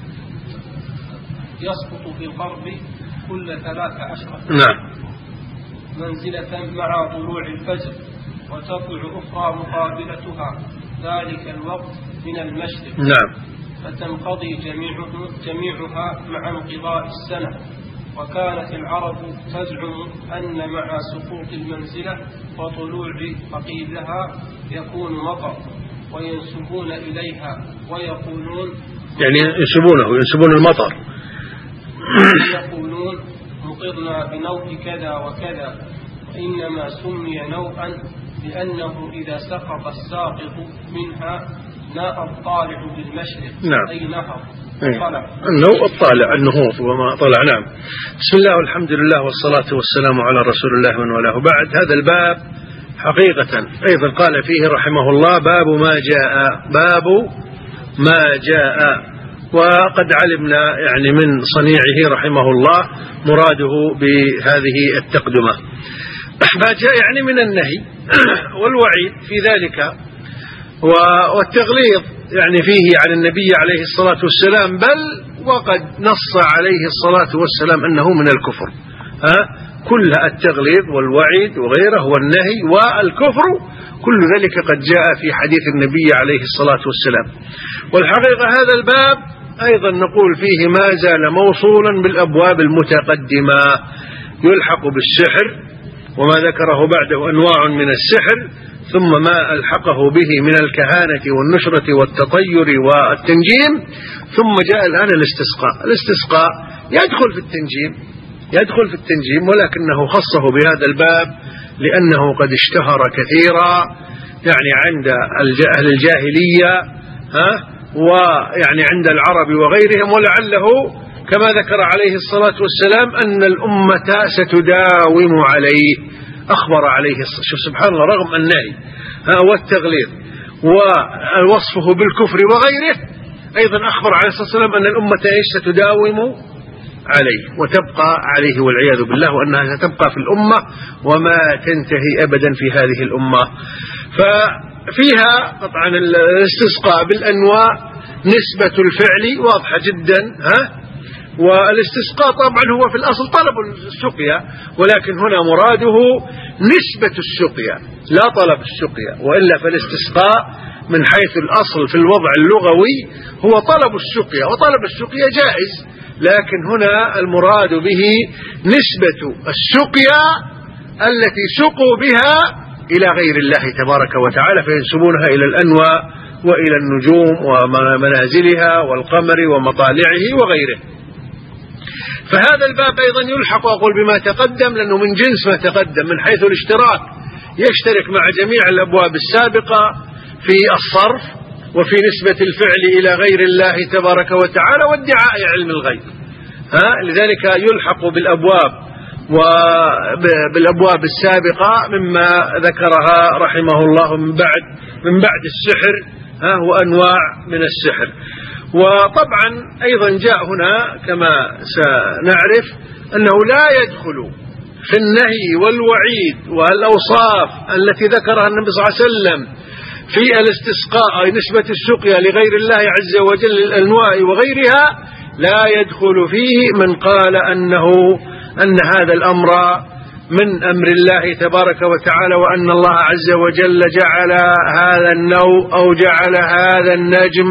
يسقط في القرب كل ثلاثة عشر نعم منزلة مع طلوع الفجر، وتطلع أخرى مقابلتها ذلك الوقت من المشرق. نعم. فتنقضي جميعه جميعها مع انقضاء السنة. وكانت العرب تزعم أن مع سقوط المنزلة وطلوع ققيلها يكون مطر، وينسبون إليها ويقولون يعني ينسبونه ينسبون المطر يقولون مطرنا بنوء كذا وكذا. وإنما سمي نوءا لأنه إذا سقط الساقط منها ناء الطالع بالمشرق. نعم. أي نهر طلع النوء الطالع النهوض وما طلع. نعم. بسم الله والحمد لله والصلاة والسلام على رسول الله من والاه. بعد هذا الباب حقيقة أيضا قال فيه رحمه الله: باب ما جاء باب ما جاء. وقد علمنا يعني من صنيعه رحمه الله مراده بهذه التقدمة. ما جاء يعني من النهي والوعيد في ذلك والتغليظ يعني فيه على النبي عليه الصلاة والسلام، بل وقد نص عليه الصلاة والسلام أنه من الكفر. ها كل التغليظ والوعيد وغيره والنهي والكفر كل ذلك قد جاء في حديث النبي عليه الصلاة والسلام. والحقيقة هذا الباب أيضا نقول فيه ما زال موصولا بالأبواب المتقدمة، يلحق بالسحر وما ذكره بعده أنواع من السحر، ثم ما ألحقه به من الكهانة والنشرة والتطير والتنجيم، ثم جاء الآن الاستسقاء. الاستسقاء يدخل في التنجيم، يدخل في التنجيم، ولكنه خصه بهذا الباب لأنه قد اشتهر كثيرا يعني عند أهل الجاهلية ها ويعني عند العرب وغيرهم، ولعله كما ذكر عليه الصلاة والسلام أن الأمة ستداوم عليه. أخبر عليه الصلاة، شوف سبحان الله، رغم النهي والتغليظ ووصفه بالكفر وغيره، أيضا أخبر عليه الصلاة والسلام أن الأمة إيش ستداوم عليه وتبقى عليه والعياذ بالله، وأنها ستبقى في الأمة وما تنتهي أبدا في هذه الأمة. ففيها قطعا الاستسقاء بالأنواع، نسبة الفعل واضحة جدا ها، والاستسقاء طبعا هو في الأصل طلب السقيا، ولكن هنا مراده نسبة السقيا لا طلب السقيا، وإلا فالاستسقاء من حيث الأصل في الوضع اللغوي هو طلب السقيا، وطلب السقيا جائز، لكن هنا المراد به نسبة السقيا التي سقوا بها إلى غير الله تبارك وتعالى، فينسبونها إلى الأنواع وإلى النجوم ومنازلها والقمر ومطالعه وغيره. فهذا الباب أيضا يلحق أقول بما تقدم، لأنه من جنس ما تقدم من حيث الاشتراك، يشترك مع جميع الأبواب السابقة في الصرف وفي نسبة الفعل إلى غير الله تبارك وتعالى وادعاء علم الغيب ها، لذلك يلحق بالأبواب وبالأبواب السابقة مما ذكرها رحمه الله من بعد من بعد السحر ها وأنواع من السحر. وطبعا أيضا جاء هنا كما سنعرف أنه لا يدخل في النهي والوعيد والأوصاف التي ذكرها النبي صلى الله عليه وسلم في الاستسقاء أي نسبة السقيا لغير الله عز وجل الأنواع وغيرها، لا يدخل فيه من قال أنه أن هذا الأمر من أمر الله تبارك وتعالى، وأن الله عز وجل جعل هذا النوء أو جعل هذا النجم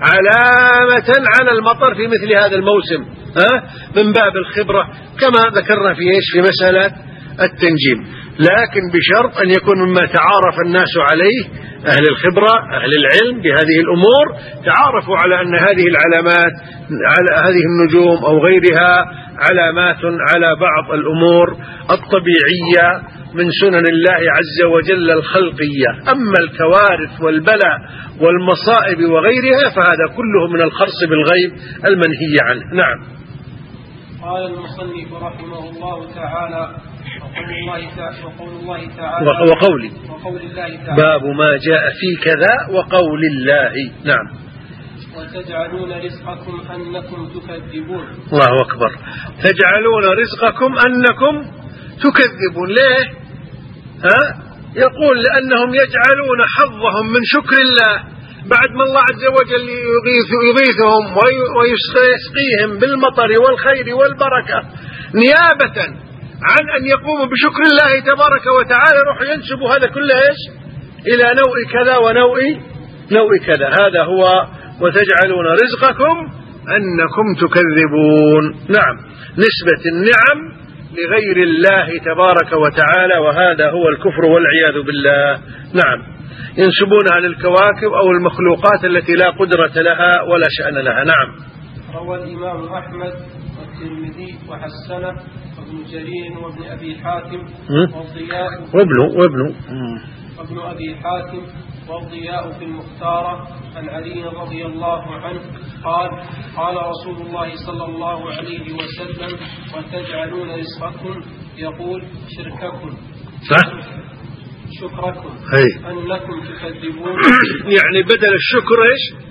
علامة على المطر في مثل هذا الموسم ها من باب الخبرة كما ذكرنا في إيش في مسألة التنجيم، لكن بشرط أن يكون مما تعارف الناس عليه، أهل الخبرة أهل العلم بهذه الأمور تعارفوا على أن هذه العلامات على هذه النجوم أو غيرها علامات على بعض الأمور الطبيعية من سنن الله عز وجل الخلقية. أما الكوارث والبلاء والمصائب وغيرها فهذا كله من الخرص بالغيب المنهي عنه. نعم. قال المصنف رحمه الله تعالى وقول الله تعالى, وقول الله تعالى وقولي وقول الله تعالى باب ما جاء في كذا وقول الله. نعم. وتجعلون رزقكم أنكم تكذبون. الله أكبر. تجعلون رزقكم أنكم تكذبون. ليه؟ ها؟ يقول لأنهم يجعلون حظهم من شكر الله بعد ما الله عز وجل يغيث يغيثهم ويسقيهم بالمطر والخير والبركة، نيابة عن أن يقوموا بشكر الله تبارك وتعالى يروح ينسب هذا كله إيش إلى نوع كذا ونوع نوع كذا. هذا هو وتجعلون رزقكم أنكم تكذبون. نعم، نسبة النعم لغير الله تبارك وتعالى، وهذا هو الكفر والعياذ بالله. نعم، ينسبونها للكواكب أو المخلوقات التي لا قدرة لها ولا شأن لها. نعم. روى الإمام أحمد والترمذي وحسنه وابن جرير وابن أبي حاتم والضياء وابن وابن وابن أبي حاتم والضياء في المختارة عن علي رضي الله عنه قال قال رسول الله صلى الله عليه وسلم وتجعلون رزقكم يقول شرككم صح شكركم هي. أنكم تكذبون. يعني بدل الشكر إيش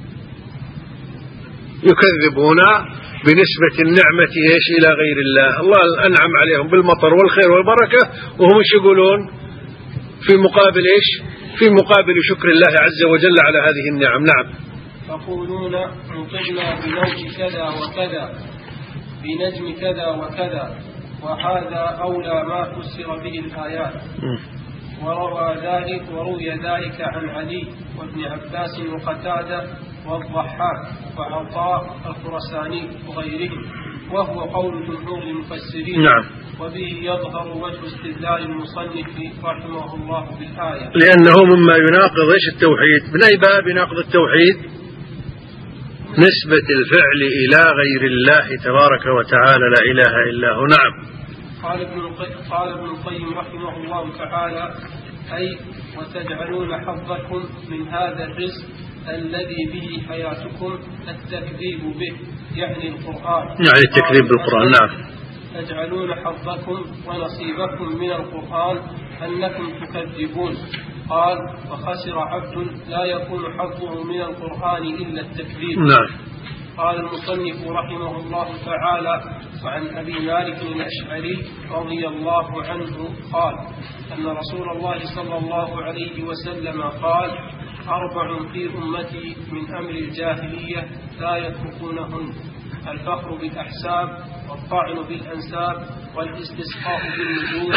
يكذبون بنسبة النعمة إيش إلى غير الله. الله أنعم عليهم بالمطر والخير والبركة وهم إيش يقولون في مقابل إيش في مقابل شكر الله عز وجل على هذه النعم. نعم. يقولون انقذنا بنوم كذا وكذا بنجم كذا وكذا وهذا أولى ما فسر به الآيات. وروى ذلك وروي ذلك عن علي وابن عباس وقتادة والضحاك وعطاء الخرساني وغيرهم، وهو قول جمهور المفسرين. نعم. وبه يظهر وجه استدلال المصنف رحمه الله بالآية، لأنه مما يناقض إيش التوحيد. من أي باب يناقض التوحيد؟ نسبة الفعل إلى غير الله تبارك وتعالى لا إله إلا هو. نعم. قال ابن قال ابن القيم رحمه الله تعالى: أي وتجعلون حظكم من هذا الرزق الذي به حياتكم التكذيب به، يعني القرآن، يعني التكذيب بالقرآن. نعم. تجعلون حظكم ونصيبكم من القرآن أنكم تكذبون. قال: وخسر عبد لا يكون حظه من القرآن إلا التكذيب. نعم. قال المصنف رحمه الله تعالى: وعن أبي مالك الأشعري رضي الله عنه قال: أن رسول الله صلى الله عليه وسلم قال: أربع في أمتي من أمر الجاهلية لا يتركونهن: الفخر بالأحساب، والطعن بالأنساب، والاستسقاء بالنجوم.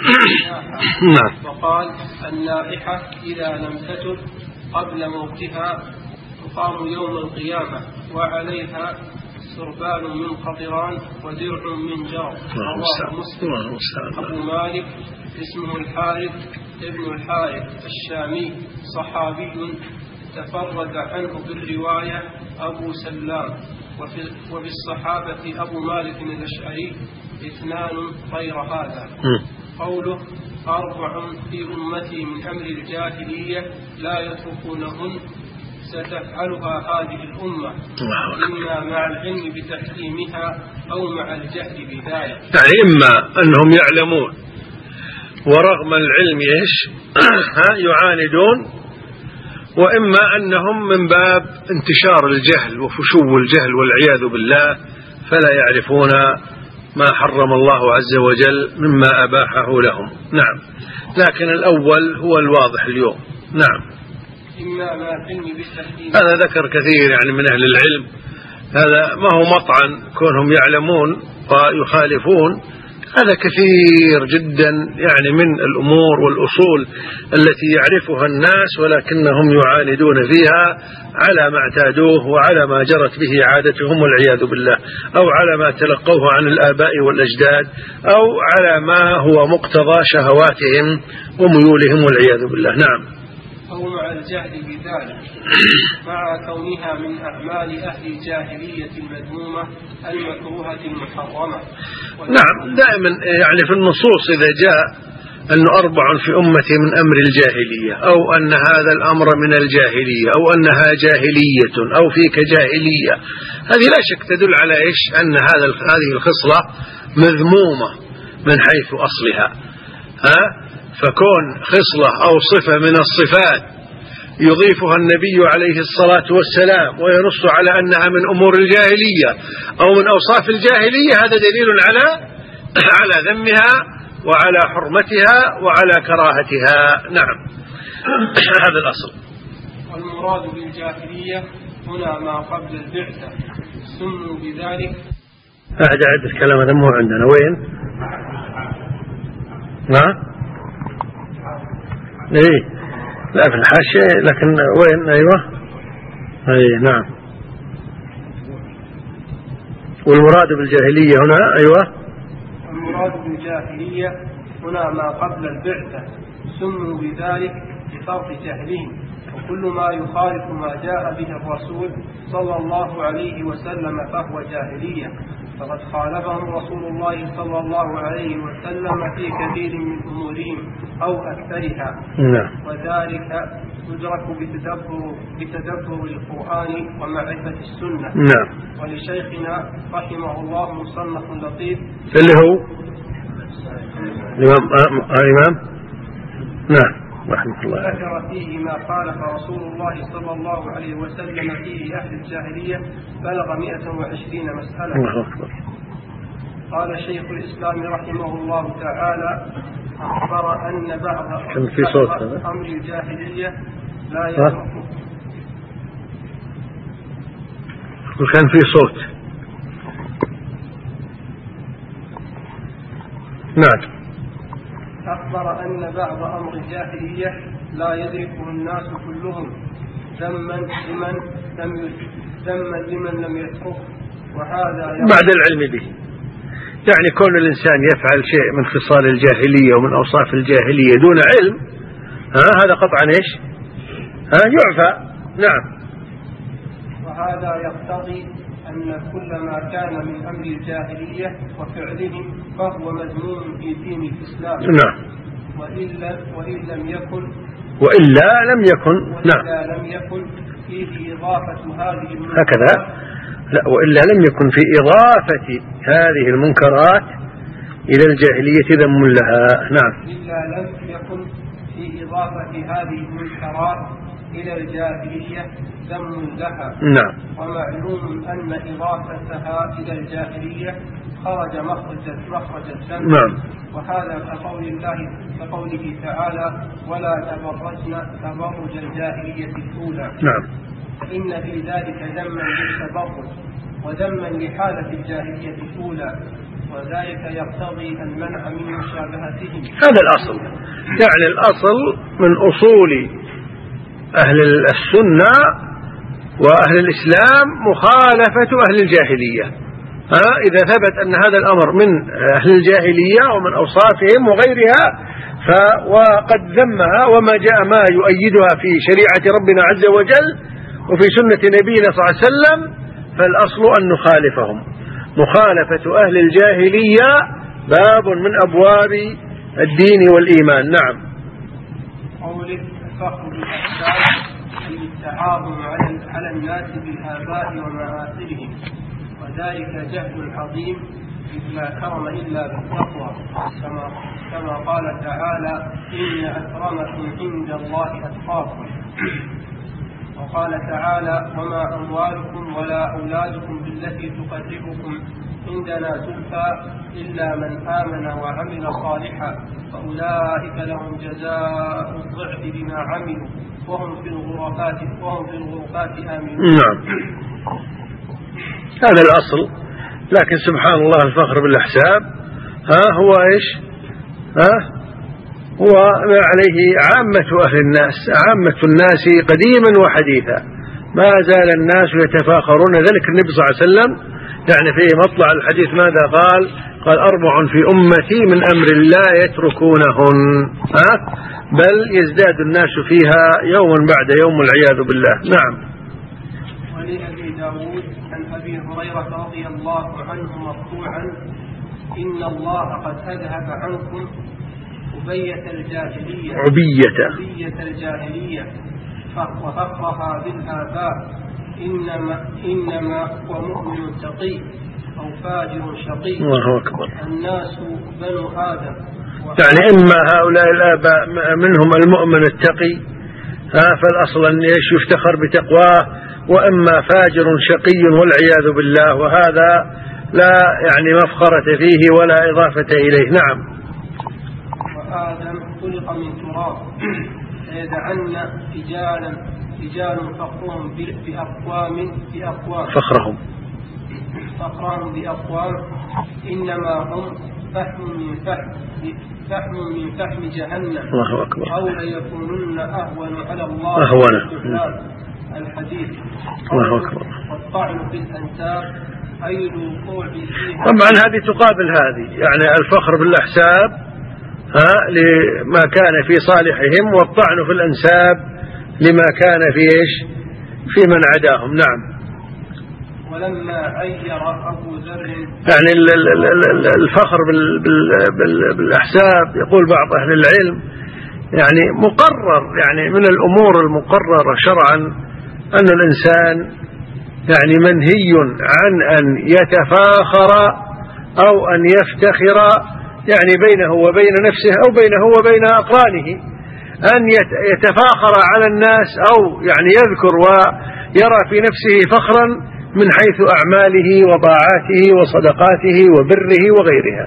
وقال: النائحة إذا لم تتب قبل موتها تقام يوم القيامة وعليها سربال من قطران ودرع من جرب. رواه مسلم. أبو مالك اسمه الحارث ابن الحارث الشامي، صحابي تفرد عنه بالرواية أبو سلام. وفي الصحابة أبو مالك الأشعري اثنان غير هذا. قوله: أربع في أمتي من أمر الجاهلية لا يتركونهن، ستفعلها هذه الأمة، إما مع العلم بتحريمها أو مع الجهل بذلك. يعني إما أنهم يعلمون ورغم العلم إيش يعاندون، وإما أنهم من باب انتشار الجهل وفشو الجهل والعياذ بالله فلا يعرفون ما حرم الله عز وجل مما أباحه لهم. نعم. لكن الأول هو الواضح اليوم. نعم. هذا ذكر كثير يعني من أهل العلم، هذا ما هو مطعن كونهم يعلمون ويخالفون، هذا كثير جدا يعني من الأمور والأصول التي يعرفها الناس ولكنهم يعاندون فيها على ما اعتادوه وعلى ما جرت به عادتهم والعياذ بالله، أو على ما تلقوه عن الآباء والأجداد، أو على ما هو مقتضى شهواتهم وميولهم والعياذ بالله. نعم. أو مع الجهل بذلك، مع كونها من أعمال أهل الجاهلية المذمومة المكروهة المحرمة. نعم. دائما يعني في النصوص إذا جاء أن أربع في أمتي من أمر الجاهلية، أو أن هذا الأمر من الجاهلية، أو أنها جاهلية، أو فيك جاهلية، هذه لا شك تدل على إيش؟ أن هذا هذه الخصلة مذمومة من حيث أصلها. ها؟ فكون خصلة أو صفة من الصفات يضيفها النبي عليه الصلاة والسلام وينص على أنها من أمور الجاهلية أو من أوصاف الجاهلية، هذا دليل على على ذمها وعلى حرمتها وعلى كراهتها. نعم. هذا الأصل. والمراد بالجاهلية هنا ما قبل البعثة، سموا بذلك. أعد أعد الكلام هذا مو عندنا. وين؟ نعم. ايه لا في الحاشية، لكن وين؟ ايوه اي نعم. والمراد بالجاهلية هنا ايوه المراد بالجاهلية هنا ما قبل البعثة، سموا بذلك لفرط جهلهم، وكل ما يخالف ما جاء به الرسول صلى الله عليه وسلم فهو جاهلية، فقد خالفهم رسول الله صلى الله عليه وسلم في كثير من أمورهم أو أكثرها. نعم. وذلك يدرك بتدبر, بتدبر القرآن ومعرفة السنة. نعم. ولشيخنا رحمه الله مصنف لطيف اللي هو الإمام الإمام نعم رحمه الله، ذكر فيه ما خالف رسول الله صلى الله عليه وسلم فيه أهل الجاهلية بلغ مئة وعشرين مسألة. الله أكبر. قال شيخ الإسلام رحمه الله تعالى: أخبر أن بعض في صوت أمر الجاهلية لا يترك. وكان في صوت. نعم. أخبر أن بعض أمر الجاهلية لا يدركه الناس كلهم، ذما لمن لم ذما لمن لم يتركه، وهذا بعد العلم به. يعني كون الإنسان يفعل شيء من خصال الجاهلية ومن أوصاف الجاهلية دون علم، ها هذا قطعا إيش؟ ها يعفى. نعم. وهذا يقتضي أن كل ما كان من أمر الجاهلية وفعلهم فهو مذموم في دين الإسلام. نعم. وإلا وإن لم يكن وإلا لم يكن نعم وإلا لم يكن فيه إضافة هذه المنكرات هكذا لا وإلا لم يكن في إضافة هذه المنكرات إلى الجاهلية ذم لها. نعم. إلا لم يكن في إضافة هذه المنكرات إلى الجاهلية ذم لها. نعم. ومعلوم أن إضافتها إلى الجاهلية خرج مخرج مخرج الذم. نعم. وهذا كقول الله كقوله تعالى ولا تبرجن تبرج الجاهلية الأولى. نعم. إن في ذلك ذما للتبرج وذما لحالة الجاهلية الأولى وذلك يقتضي المنع من مشابهتهم. هذا الأصل، يعني الأصل من أصول أهل السنة وأهل الإسلام مخالفة أهل الجاهلية. ها إذا ثبت أن هذا الأمر من أهل الجاهلية ومن أوصافهم وغيرها ف وقد ذمها وما جاء ما يؤيدها في شريعة ربنا عز وجل وفي سنة نبينا صلى الله عليه وسلم فالأصل أن نخالفهم. مخالفة أهل الجاهلية باب من أبواب الدين والإيمان. نعم. قولك الفخر بالأحسان أي التعاظم على الناس بالآباء ومآثرهم وذلك جهل عظيم إذ لا كرم إلا بالتقوى كما كما قال تعالى إن أكرمكم عند الله أتقاكم. وقال تعالى وما أموالكم ولا أولادكم بالتي تقربكم عندنا زلفى إلا من آمن وعمل صالحا فأولئك لهم جزاء الضعف بما عملوا وهم في الغرفات وهم في الغرفات آمنون. نعم. هذا الأصل، لكن سبحان الله الفخر بالأحساب ها هو إيش ها هو عليه عامة أهل الناس، عامة الناس قديما وحديثا ما زال الناس يتفاخرون. ذلك النبي صلى الله عليه وسلم يعني في مطلع الحديث ماذا قال؟ قال أربع في أمتي من أمر الله يتركونهن ها بل يزداد الناس فيها يوما بعد يوم والعياذ بالله. نعم. ولأبي داود عن أبي هريرة رضي الله عنه مرفوعا إن الله قد أذهب عنكم عبية الجاهلية عبية عبية الجاهلية وفخرها بالآباء إنما إنما هو مؤمن تقي أو فاجر شقي. الله أكبر. الناس بنو آدم يعني إما هؤلاء الآباء منهم المؤمن التقي فالأصل أن يفتخر بتقواه وإما فاجر شقي والعياذ بالله وهذا لا يعني مفخرة فيه ولا إضافة إليه. نعم. وآدم خلق من تراب فيدعن رجالا رجال فخرهم بأقوام بأقوام فخرهم فخرهم بأقوام إنما هم فحم من فحم فحم من فحم جهنم. الله أكبر. أو ليكونن أهون على الله أهون. الحديث. الله أكبر. والطعن في الأنساب أي الوقوع فيها. طبعا هذه تقابل هذه، يعني الفخر بالأحساب ها لما كان في صالحهم والطعن في الأنساب لما كان في إيش في من عداهم. نعم. ولما عير أبو ذر يعني الفخر بالأحساب يقول بعض أهل العلم يعني مقرر، يعني من الأمور المقررة شرعا أن الإنسان يعني منهي عن أن يتفاخر أو أن يفتخر يعني بينه وبين نفسه أو بينه وبين أقرانه، أن يتفاخر على الناس أو يعني يذكر ويرى في نفسه فخرا من حيث أعماله وطاعاته وصدقاته وبره وغيرها.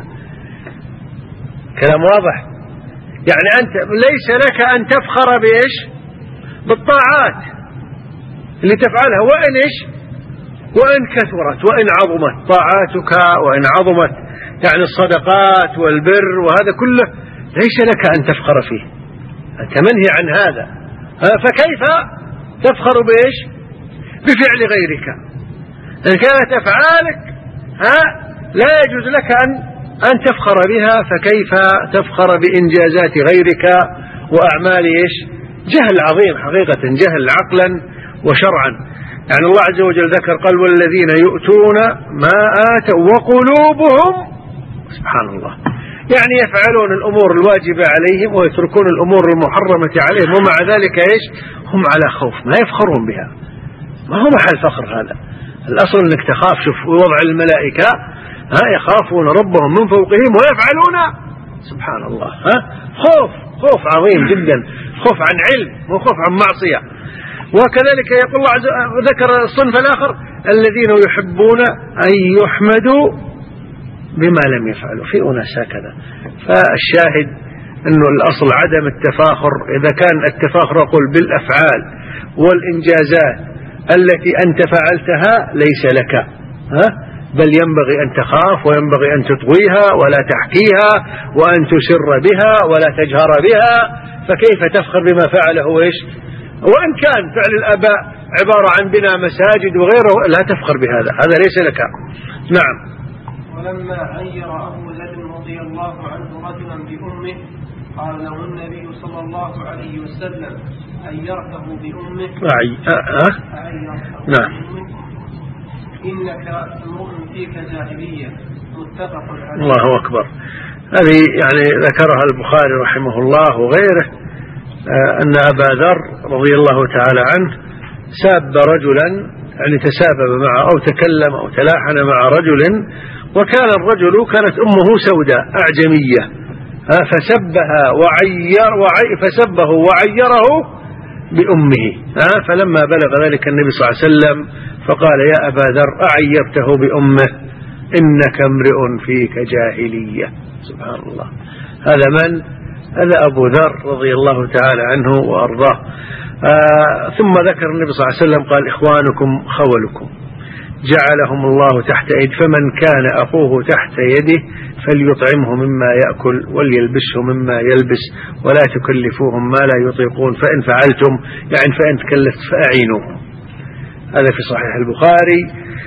كلام واضح. يعني أنت ليس لك أن تفخر بإيش بالطاعات اللي تفعلها وإن إيش وإن كثرت وإن عظمت طاعاتك وإن عظمت يعني الصدقات والبر وهذا كله ليس لك أن تفخر فيه، أنت منهي عن هذا. فكيف تفخر بإيش بفعل غيرك؟ إن كانت أفعالك ها لا يجوز لك أن أن تفخر بها فكيف تفخر بإنجازات غيرك وأعمال إيش؟ جهل عظيم حقيقة، جهل عقلا وشرعا. يعني الله عز وجل ذكر قال والذين يؤتون ما آتوا وقلوبهم سبحان الله، يعني يفعلون الأمور الواجبة عليهم ويتركون الأمور المحرمة عليهم، ومع ذلك إيش هم على خوف ما يفخرون بها. ما هو محل فخر هذا، الأصل أنك تخاف. شوف وضع الملائكة ها يخافون ربهم من فوقهم ويفعلون سبحان الله ها خوف خوف عظيم جدا، خوف عن علم مو خوف عن معصية. وكذلك يقول الله عز وجل ذكر الصنف الآخر الذين يحبون أن يحمدوا بما لم يفعلوا، في أناس هكذا. فالشاهد أنه الأصل عدم التفاخر، إذا كان التفاخر أقول بالأفعال والإنجازات التي أنت فعلتها ليس لك ها، بل ينبغي أن تخاف وينبغي أن تطويها ولا تحكيها وأن تسر بها ولا تجهر بها. فكيف تفخر بما فعله إيش؟ وإن كان فعل الآباء عبارة عن بناء مساجد وغيره لا تفخر بهذا، هذا ليس لك. نعم. ولما عير أبو ذر رضي الله عنه رجلا بأمه قال له النبي صلى الله عليه وسلم عيرته بأمه أعي... أه؟ عيرته نعم. بأمه إنك امرؤ فيك جاهلية متفق عليه. الله أكبر. هذه يعني ذكرها البخاري رحمه الله وغيره أن أبا ذر رضي الله تعالى عنه ساب رجلا، يعني تسابب معه أو تكلم أو تلاحن مع رجل، وكان الرجل كانت أمه سوداء أعجمية، فسبها وعير وعي فسبه وعيره بأمه. فلما بلغ ذلك النبي صلى الله عليه وسلم فقال يا أبا ذر أعيرته بأمه إنك امرئ فيك جاهلية. سبحان الله. هذا من؟ هذا أبو ذر رضي الله تعالى عنه وأرضاه. آه ثم ذكر النبي صلى الله عليه وسلم قال إخوانكم خولكم جعلهم الله تحت يد، فمن كان أخوه تحت يده فليطعمه مما يأكل وليلبسه مما يلبس ولا تكلفوهم ما لا يطيقون، فإن فعلتم يعني فإن تكلفت فأعينوهم. هذا في صحيح البخاري.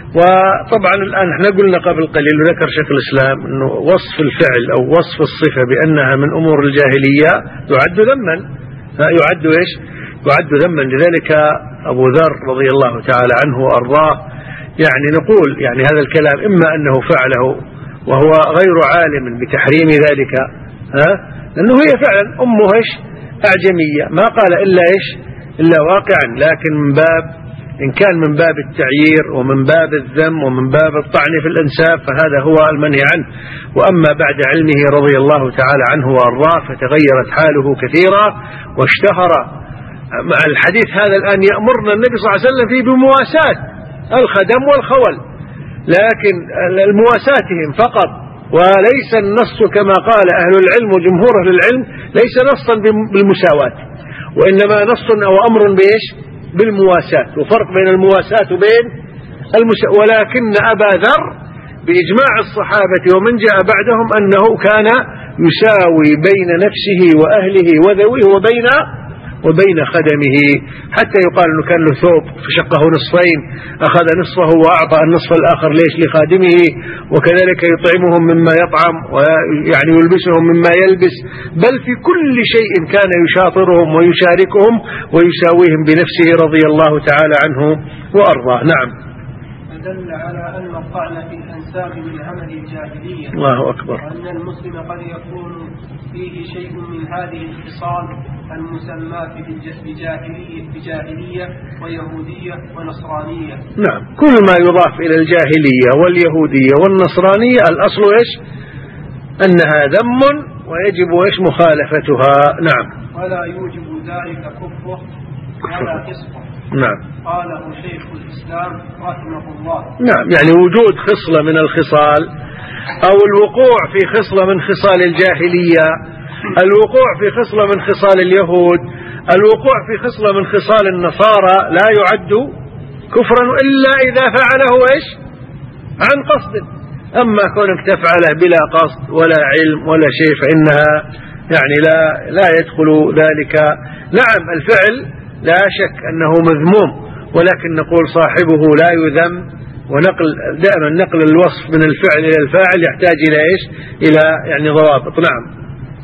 وطبعا الآن احنا قلنا قبل قليل وذكر شيخ الإسلام أنه وصف الفعل أو وصف الصفة بأنها من أمور الجاهلية يعد ذما، يعد إيش؟ يعد ذما. لذلك أبو ذر رضي الله تعالى عنه وأرضاه يعني نقول يعني هذا الكلام إما أنه فعله وهو غير عالم بتحريم ذلك ها، لأنه هي فعلا أمه إيش؟ أعجمية، ما قال إلا إيش؟ إلا واقعا، لكن من باب إن كان من باب التعيير ومن باب الذم ومن باب الطعن في الأنساب فهذا هو المنهي عنه. وأما بعد علمه رضي الله تعالى عنه وأرضاه فتغيرت حاله كثيرا واشتهر. مع الحديث هذا الآن يأمرنا النبي صلى الله عليه وسلم فيه بمواساة الخدم والخول، لكن المواساتهم فقط، وليس النص كما قال أهل العلم وجمهور أهل العلم ليس نصا بالمساواة، وإنما نص أو أمر بإيش؟ بالمواساة، وفرق بين المواساة وبين المساواة. ولكن أبا ذر بإجماع الصحابة ومن جاء بعدهم أنه كان يساوي بين نفسه وأهله وذويه وبين وبين خدمه، حتى يقال أنه كان له ثوب فشقه نصفين أخذ نصفه وأعطى النصف الآخر ليش؟ لخادمه، وكذلك يطعمهم مما يطعم ويعني يلبسهم مما يلبس، بل في كل شيء كان يشاطرهم ويشاركهم ويساويهم بنفسه رضي الله تعالى عنه وأرضاه. نعم. دل على أن الطعن في الأنساب من عمل الجاهلية. الله أكبر. وأن المسلم قد يكون فيه شيء من هذه الخصال المسماة بجاهلية, بجاهلية ويهودية ونصرانية. نعم، كل ما يضاف إلى الجاهلية واليهودية والنصرانية الأصل إيش؟ أنها ذم ويجب إيش؟ مخالفتها. نعم. ولا يوجب ذلك كفره ولا فسقه. نعم. قاله شيخ الإسلام رحمه الله. نعم، يعني وجود خصلة من الخصال أو الوقوع في خصلة من خصال الجاهلية، الوقوع في خصلة من خصال اليهود، الوقوع في خصلة من خصال النصارى لا يعد كفرا إلا إذا فعله إيش؟ عن قصد. أما كونك تفعله بلا قصد ولا علم ولا شيء فإنها يعني لا لا يدخل ذلك. نعم، الفعل لا شك أنه مذموم، ولكن نقول صاحبه لا يذم. ونقل دائما نقل الوصف من الفعل إلى الفاعل يحتاج إلى إيش؟ إلى يعني ضوابط. نعم.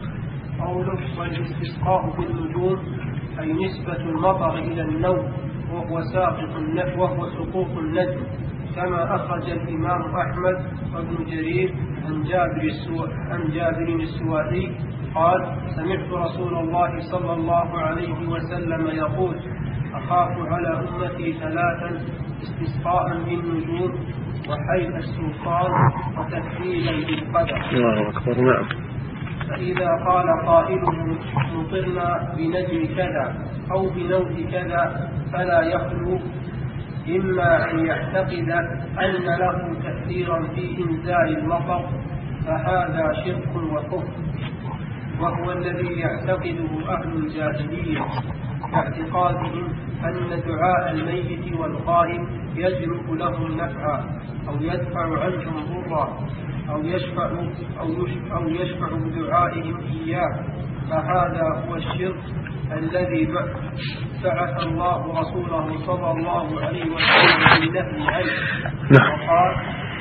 قوله والاستسقاء بالنجوم أي نسبة المطر إلى النوم وهو ساقط النجم وهو سقوط النجم، كما أخرج الإمام أحمد وابن جرير عن جابر عن جابر السوائي قال: سمعت رسول الله صلى الله عليه وسلم يقول: أخاف على أمتي ثلاثا: استسقاء بالنجوم، وحيث السلطان، وتكفيلا بالقدر. الله أكبر. نعم. فإذا قال قائلهم: مطرنا بنجم كذا أو بنوء كذا، فلا يخلو إما أن يعتقد أن له تأثيرا في إنزال المطر، فهذا شرك وكفر، وهو الذي يعتقده أهل الجاهلية باعتقادهم أن دعاء الميت والقائم يجلب لهم نفعا أو يدفع عنهم ضرا أو يشفع أو يشفع, أو يشفع بدعائهم إياه، فهذا هو الشرك الذي بعث الله رسوله صلى الله عليه وسلم بالنهي عنه. وقال: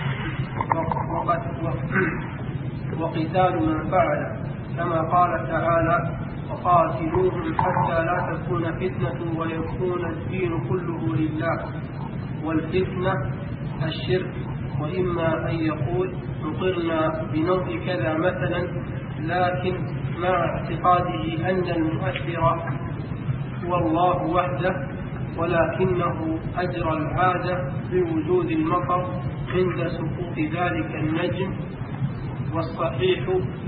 وقتال من فعل، كما قال تعالى: وقاتلوهم حتى لا تكون فتنة ويكون الدين كله لله. والفتنة الشرك، وإما أن يقول: مطرنا بنوع كذا مثلا، لكن مع اعتقاده أن المؤثر هو الله وحده، ولكنه أجرى العادة بوجود المطر عند سقوط ذلك النجم. والصحيح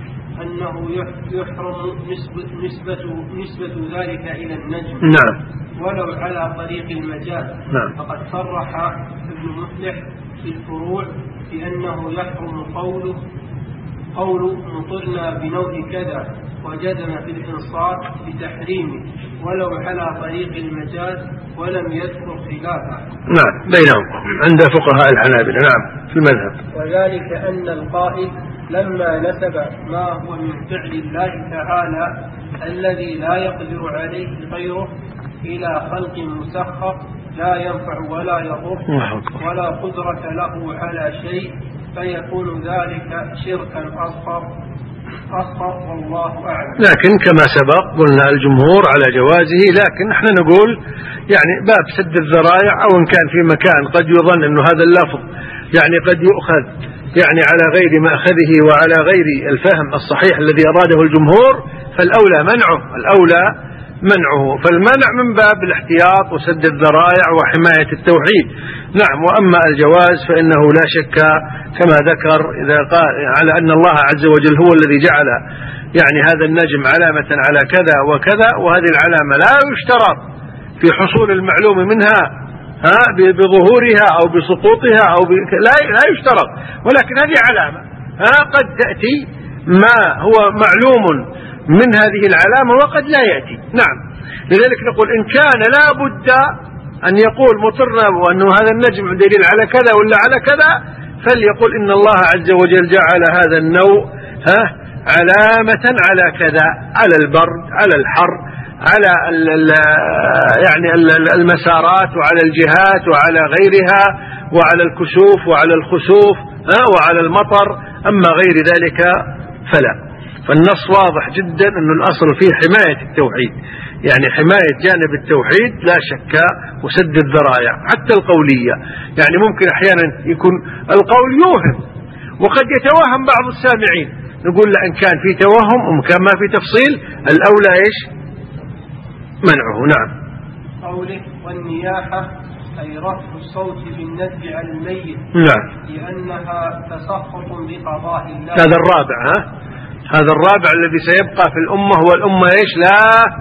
أنه يحرم نسبة, نسبة, نسبة ذلك إلى النجم. نعم. ولو على طريق المجاز. نعم. فقد صرح ابن مفلح في الفروع بأنه يحرم قوله قول مطرنا بنوع كذا، وجزم في الإنصاف بتحريمه ولو على طريق المجاز، ولم يذكر خلافه. نعم، بينهم عند فقهاء الحنابلة. نعم، في المذهب. وذلك أن القائل لما نسب ما هو من فعل الله تعالى الذي لا يقدر عليه غيره إلى خلق مسخر لا ينفع ولا يضر ولا قدرة له على شيء، فيكون ذلك شركا أصغر أصغر والله أعلم. لكن كما سبق قلنا الجمهور على جوازه، لكن احنا نقول يعني باب سد الذرائع، أو إن كان في مكان قد يظن أنه هذا اللفظ يعني قد يؤخذ يعني على غير مأخذه وعلى غير الفهم الصحيح الذي أراده الجمهور، فالأولى منعه الأولى منعه فالمنع من باب الاحتياط وسد الذرائع وحماية التوحيد. نعم. وأما الجواز فإنه لا شك كما ذكر إذا قال على أن الله عز وجل هو الذي جعل يعني هذا النجم علامة على كذا وكذا، وهذه العلامة لا يشترط في حصول المعلوم منها ها بظهورها أو بسقوطها أو لا لا يشترط، ولكن هذه علامة ها قد تأتي ما هو معلوم من هذه العلامة وقد لا يأتي. نعم. لذلك نقول إن كان لا بد أن يقول مطرنا وأنه هذا النجم دليل على كذا ولا على كذا، فليقول إن الله عز وجل جعل هذا النوع ها علامة على كذا، على البرد، على الحر، على ال ال يعني المسارات وعلى الجهات وعلى غيرها، وعلى الكسوف وعلى الخسوف ها وعلى المطر. أما غير ذلك فلا. فالنص واضح جدا أن الأصل فيه حماية التوحيد، يعني حماية جانب التوحيد لا شك، وسد الذرائع حتى القولية. يعني ممكن أحيانا يكون القول يوهم وقد يتوهم بعض السامعين، نقول له إن كان في توهم وإن كان ما في تفصيل الأولى إيش منعه. نعم. قوله والنياحة أي رفع الصوت بالندب على الميت. نعم. لأنها تسخط بقضاء الله. هذا الرابع ها هذا الرابع الذي سيبقى في الأمة، والأمة إيش لا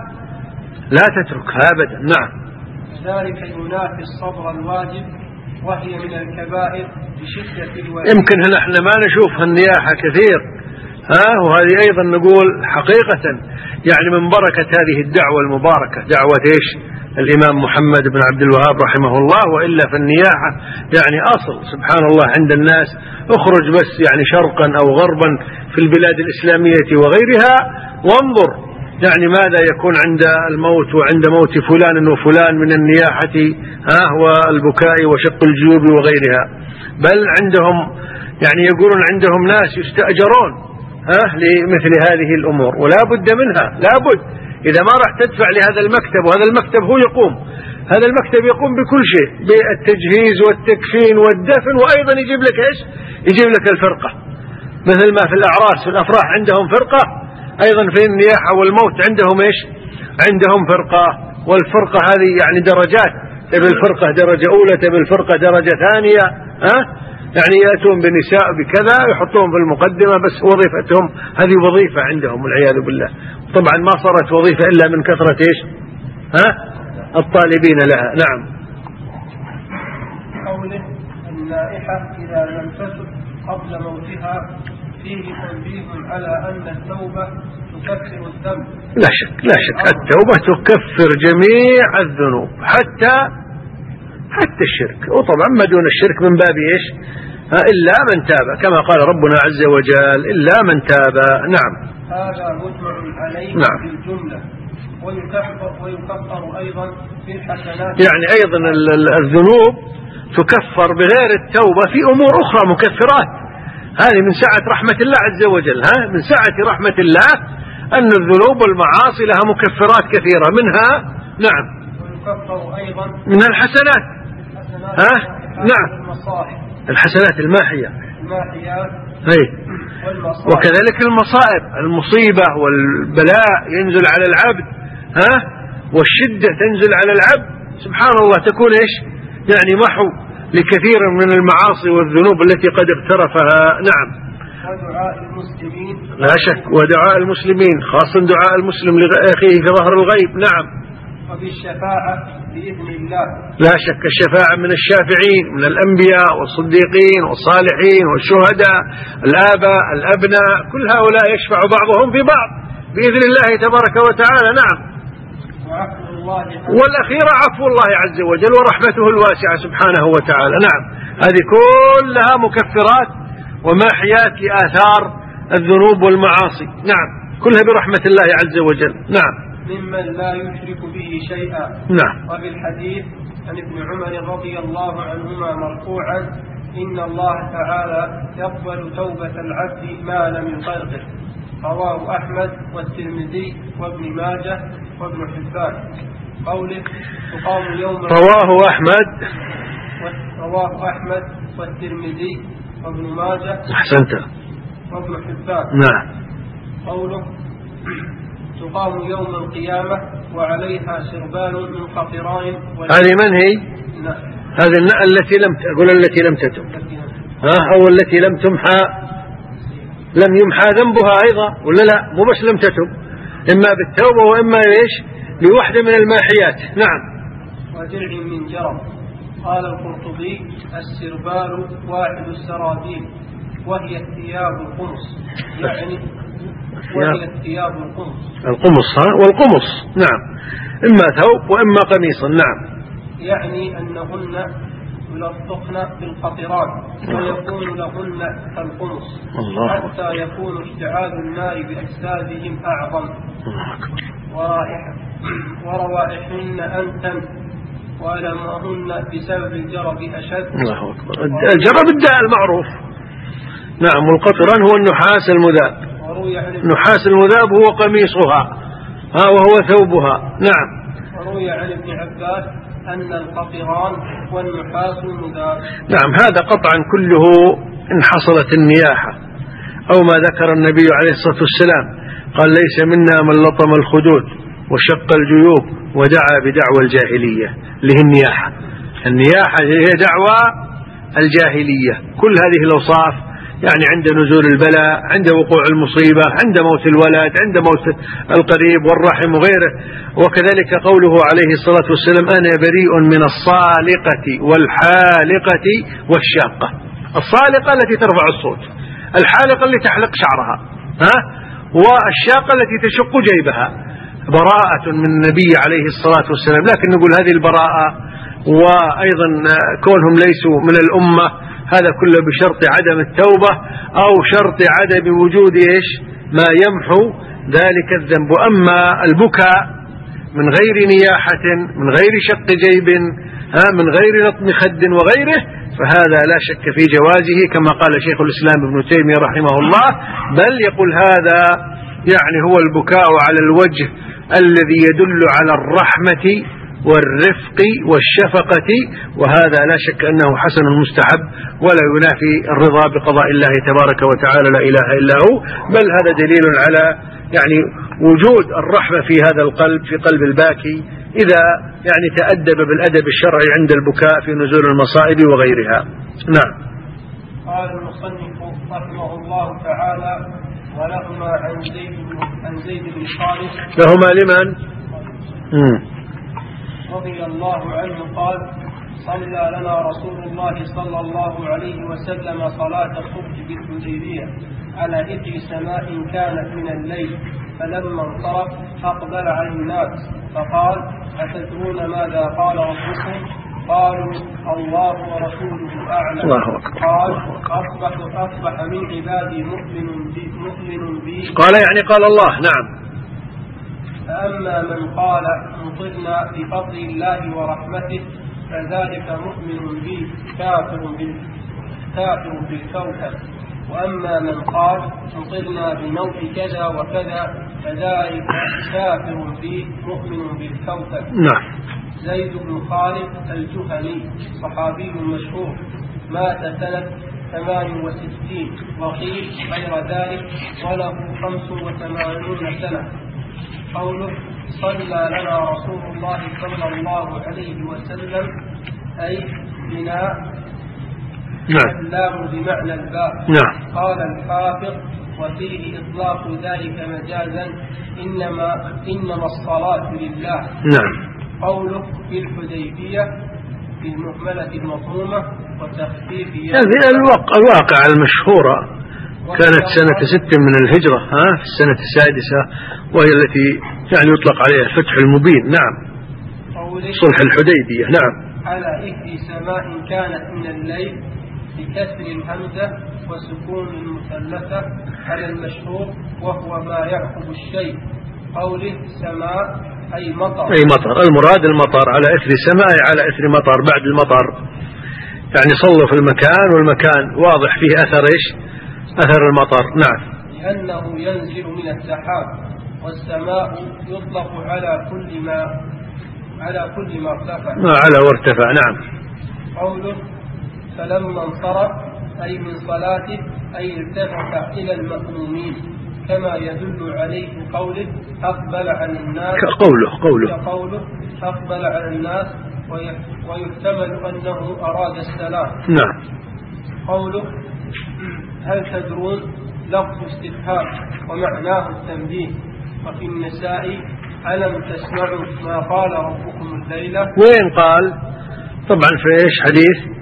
لا تتركها أبدا. نعم. ذلك ينافي الصبر الواجب، وهي من الكبائر بشدة الوجه. يمكن نحن ما نشوف النياحة كثير ها وهذه أيضا نقول حقيقة يعني من بركة هذه الدعوة المباركة، دعوة إيش الإمام محمد بن عبد الوهاب رحمه الله. وإلا فالنياحة يعني أصل سبحان الله عند الناس، اخرج بس يعني شرقا أو غربا في البلاد الإسلامية وغيرها وانظر يعني ماذا يكون عند الموت وعند موت فلان وفلان من النياحة ها والبكاء وشق الجيوب وغيرها. بل عندهم يعني يقولون عندهم ناس يستأجرون ها لمثل هذه الأمور، ولا بد منها، لا بد. إذا ما راح تدفع لهذا المكتب وهذا المكتب هو يقوم هذا المكتب يقوم بكل شيء، بالتجهيز والتكفين والدفن، وأيضا يجيب لك إيش؟ يجيب لك الفرقة، مثل ما في الأعراس في الأفراح عندهم فرقة، أيضا في النياحة والموت عندهم إيش؟ عندهم فرقة. والفرقة هذه يعني درجات، تبي الفرقة درجة أولى، تبي الفرقة درجة ثانية، ها؟ يعني يأتون بنساء بكذا يحطون في المقدمة، بس وظيفتهم هذه وظيفة عندهم والعياذ بالله. طبعا ما صارت وظيفة إلا من كثرة إيش؟ ها؟ الطالبين لها. نعم. قوله النائحة إذا لم تتب قبل موتها فيه تنبيه على أن التوبة تكفر الذنب. لا شك لا شك التوبة تكفر جميع الذنوب حتى حتى الشرك، وطبعا ما دون الشرك من باب إيش؟ إلا من تاب، كما قال ربنا عز وجل إلا من تاب. نعم. هذا مجمع عليه نعم. في الجملة، ويكفر, ويكفر أيضا في الحسنات. يعني أيضا الذنوب تكفر بغير التوبة في أمور أخرى مكفرات، هذه من سعة رحمة الله عز وجل. ها من سعة رحمة الله أن الذنوب والمعاصي لها مكفرات كثيرة، منها نعم ويكفر أيضا من الحسنات. ها نعم المصائب، الحسنات الماحية الماحيات هي. وكذلك المصائب، المصيبة والبلاء ينزل على العبد، ها والشدة تنزل على العبد، سبحان الله تكون إيش؟ يعني محو لكثير من المعاصي والذنوب التي قد اقترفها. نعم. ودعاء المسلمين، لا شك، ودعاء المسلمين خاصة دعاء المسلم لأخيه في ظهر الغيب. نعم. وبالشفاعة بإذن الله، لا شك الشفاعة من الشافعين من الأنبياء والصديقين والصالحين والشهداء، الآباء الأبناء، كل هؤلاء يشفع بعضهم في بعض بإذن الله تبارك وتعالى. نعم. وعفو الله، والأخيرة عفو الله عز وجل ورحمته الواسعة سبحانه وتعالى. نعم. هذه كلها مكفرات وماحيات لآثار الذنوب والمعاصي. نعم. كلها برحمة الله عز وجل. نعم. ممن لا يشرك به شيئا. نعم. وفي الحديث عن ابن عمر رضي الله عنهما مرفوعا إن الله تعالى يقبل توبة العبد ما لم يغرغر. رواه أحمد والترمذي وابن ماجه وابن حبان. قوله تقام يوم رواه أحمد رواه أحمد والترمذي وابن ماجه. أحسنت. وابن حبان. نعم. قوله تقام يوم القيامة وعليها سربال من قطران. هذه من هي؟ نعم. هذه التي لم تقول التي لم تتم، ها أو التي لم تمحى، لم يمحى ذنبها أيضا ولا لا؟ مو بس لم تتم، إما بالتوبة وإما إيش؟ بوحدة من الماحيات. نعم. وجرع من جرم. قال القرطبي السربال واحد السرابيل وهي الثياب القمص، يعني وهي الثياب القمص. القمص ها والقمص. نعم. إما ثوب وإما قميصا. نعم. يعني أنهن يلطخن بالقطران ويكون لهن كالقمص حتى يكون اشتعال النار بأجسادهم أعظم ورائحة وروائحهن أنتن وألمهن بسبب الجرب أشد. الله أكبر. الجرب الداء المعروف. نعم. والقطران هو النحاس المذاب، النحاس المذاب هو قميصها ها وهو ثوبها. نعم. وروي عن ابن عباس أن القطران والنحاس المذاب. نعم. هذا قطعا كله إن حصلت النياحة أو ما ذكر النبي عليه الصلاة والسلام قال ليس منا من لطم الخدود وشق الجيوب ودعا بدعوى الجاهلية، اللي هي النياحة. النياحة هي دعوى الجاهلية. كل هذه الأوصاف يعني عند نزول البلاء، عند وقوع المصيبة، عند موت الولد، عند موت القريب والرحم وغيره. وكذلك قوله عليه الصلاة والسلام أنا بريء من الصالقة والحالقة والشاقة. الصالقة التي ترفع الصوت، الحالقة التي تحلق شعرها، ها؟ والشاقة التي تشق جيبها. براءة من النبي عليه الصلاة والسلام. لكن نقول هذه البراءة وأيضا كونهم ليسوا من الأمة هذا كله بشرط عدم التوبة أو شرط عدم وجود إيش ما يمحو ذلك الذنب. أما البكاء من غير نياحة من غير شق جيب من غير لطم خد وغيره فهذا لا شك في جوازه كما قال شيخ الإسلام ابن تيمية رحمه الله، بل يقول هذا يعني هو البكاء على الوجه الذي يدل على الرحمة والرفق والشفقة، وهذا لا شك أنه حسن مستحب ولا ينافي الرضا بقضاء الله تبارك وتعالى لا إله إلا هو، بل هذا دليل على يعني وجود الرحمة في هذا القلب، في قلب الباكي إذا يعني تأدب بالأدب الشرعي عند البكاء في نزول المصائب وغيرها. نعم. قال المصنف رحمه الله تعالى: ولهما عن زيد عن زيد بن خالد لهما لمن؟ رضي الله عنه قال: صلى لنا رسول الله صلى الله عليه وسلم صلاة الصبح بالحديبية على إثر سماء كانت من الليل، فلما انصرف أقبل على الناس فقال: أتدرون ماذا قال ربكم؟ قالوا: الله ورسوله أعلم. قال: أصبح أصبح من عبادي مؤمن بي, مؤمن بي قال يعني قال الله. نعم. فأما من قال انطرنا بفضل الله ورحمته فذلك مؤمن بي كافر كافر بالكوكب، وأما من قال انطرنا بموت كذا وكذا فذلك كافر بي مؤمن بالكوكب. نعم. زيد بن خالد الجهني صحابي مشهور، مات سنة ثمان وستين، وقيل غير ذلك وله خمس وثمانون سنة. قوله: صلى لنا رسول الله صلى الله عليه وسلم، أي بناء اللام بمعنى الباء. نعم. قال الحافظ: وفيه إطلاق ذلك مجازا، إنما إنما الصلاة لله. نعم. قوله في الحديبية بالمهملة المضمومة وتخفيف هذه الواقع المشهورة كانت سنة ست من الهجرة، ها في السنة السادسة، وهي التي يعني يطلق عليها الفتح المبين. نعم. صلح الحديبية. نعم. على إثر سماء كانت من الليل بكسر الهمزة وسكون المثلثة على المشهور، وهو ما يعقب الشيء. قوله سماء أي مطر. أي مطر، المراد المطر، على إثر سماء على إثر مطر، بعد المطر، يعني صلوا في المكان والمكان واضح فيه أثر إيش؟ أثر المطر. نعم. لأنه ينزل من السحاب، والسماء يطلق على كل ما على كل ما ارتفع. ما على وارتفع. نعم. قوله فلما انصرف أي من صلاته، أي ارتفع إلى المأمومين، كما يدل عليه قوله أقبل على الناس، كقوله قوله كقوله أقبل على الناس، ويحتمل أنه أراد السلام. نعم. قوله هل تدرون لفظ استفهام ومعناه التنبيه. وفي النساء ألم تسمعوا ما قال ربكم الليلة. وين قال؟ طبعا في إيش؟ حديث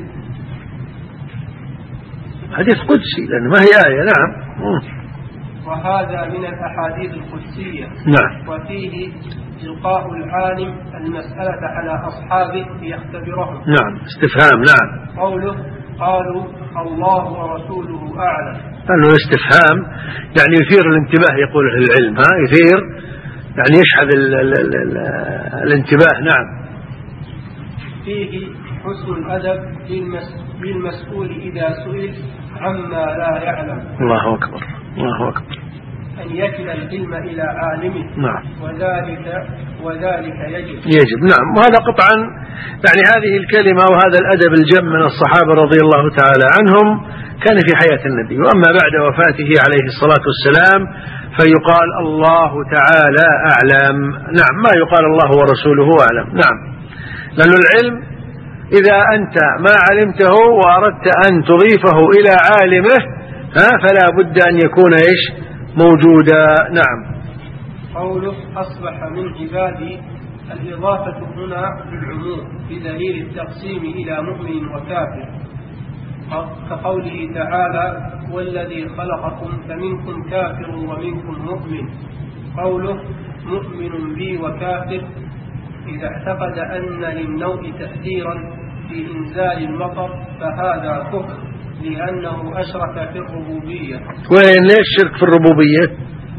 حديث قدسي، لأنه ما هي آية. نعم. وهذا من الأحاديث القدسية. نعم. وفيه إلقاء العالم المسألة على أصحابه ليختبرهم. نعم. استفهام. نعم. قوله قالوا الله ورسوله أعلم، أنه استفهام يعني يثير الانتباه، يقول أهل العلم، ها يثير يعني يشحذ ال ال ال ال الانتباه. نعم. فيه حسن الأدب للمسؤول إذا سئل عما لا يعلم. الله أكبر. الله أكبر. أن يكل العلم إلى عالمه. نعم. وذلك وذلك يجب. يجب. نعم. وهذا قطعا يعني هذه الكلمة وهذا الأدب الجم من الصحابة رضي الله تعالى عنهم كان في حياة النبي، وأما بعد وفاته عليه الصلاة والسلام فيقال الله تعالى أعلم. نعم. ما يقال الله ورسوله أعلم. نعم. لأن العلم إذا أنت ما علمته وأردت أن تضيفه إلى عالمه ها فلا بد أن يكون إيش؟ موجودا. نعم. قوله أصبح من عبادي، الإضافة هنا للعموم بدليل التقسيم إلى مؤمن وكافر، كقوله تعالى والذي خلقكم فمنكم كافر ومنكم مؤمن. قوله مؤمن بي وكافر، إذا اعتقد أن للنوء تأثيرا في إنزال المطر فهذا كفر، لأنه أشرك في الربوبية. وين ليش شرك في الربوبية؟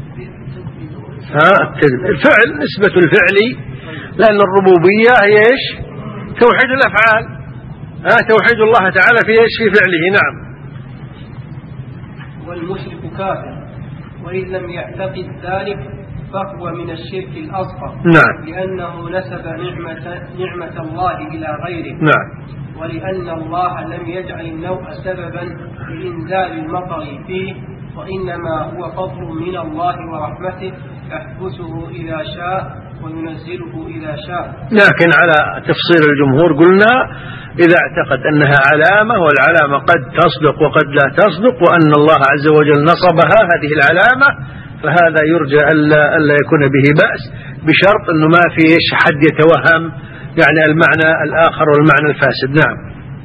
ها الفعل، نسبة الفعل، لأن الربوبية هي إيش؟ توحيد الأفعال، ها توحيد الله تعالى في إيش؟ في فعله. نعم. والمشرك كافر، وإن لم يعتقد ذلك فهو من الشرك الأصغر. نعم. لأنه نسب نعمة, نعمة الله إلى غيره. نعم. ولأن الله لم يجعل النوء سببا لإنزال المطر فيه، وإنما هو فضل من الله ورحمته يحبسه إذا شاء وينزله إذا شاء. لكن على تفصيل الجمهور قلنا إذا اعتقد أنها علامة والعلامة قد تصدق وقد لا تصدق وأن الله عز وجل نصبها هذه العلامة، فهذا يرجى ألا, ألا يكون به بأس، بشرط أنه ما فيه حد يتوهم يعني المعنى الآخر والمعنى الفاسد. نعم.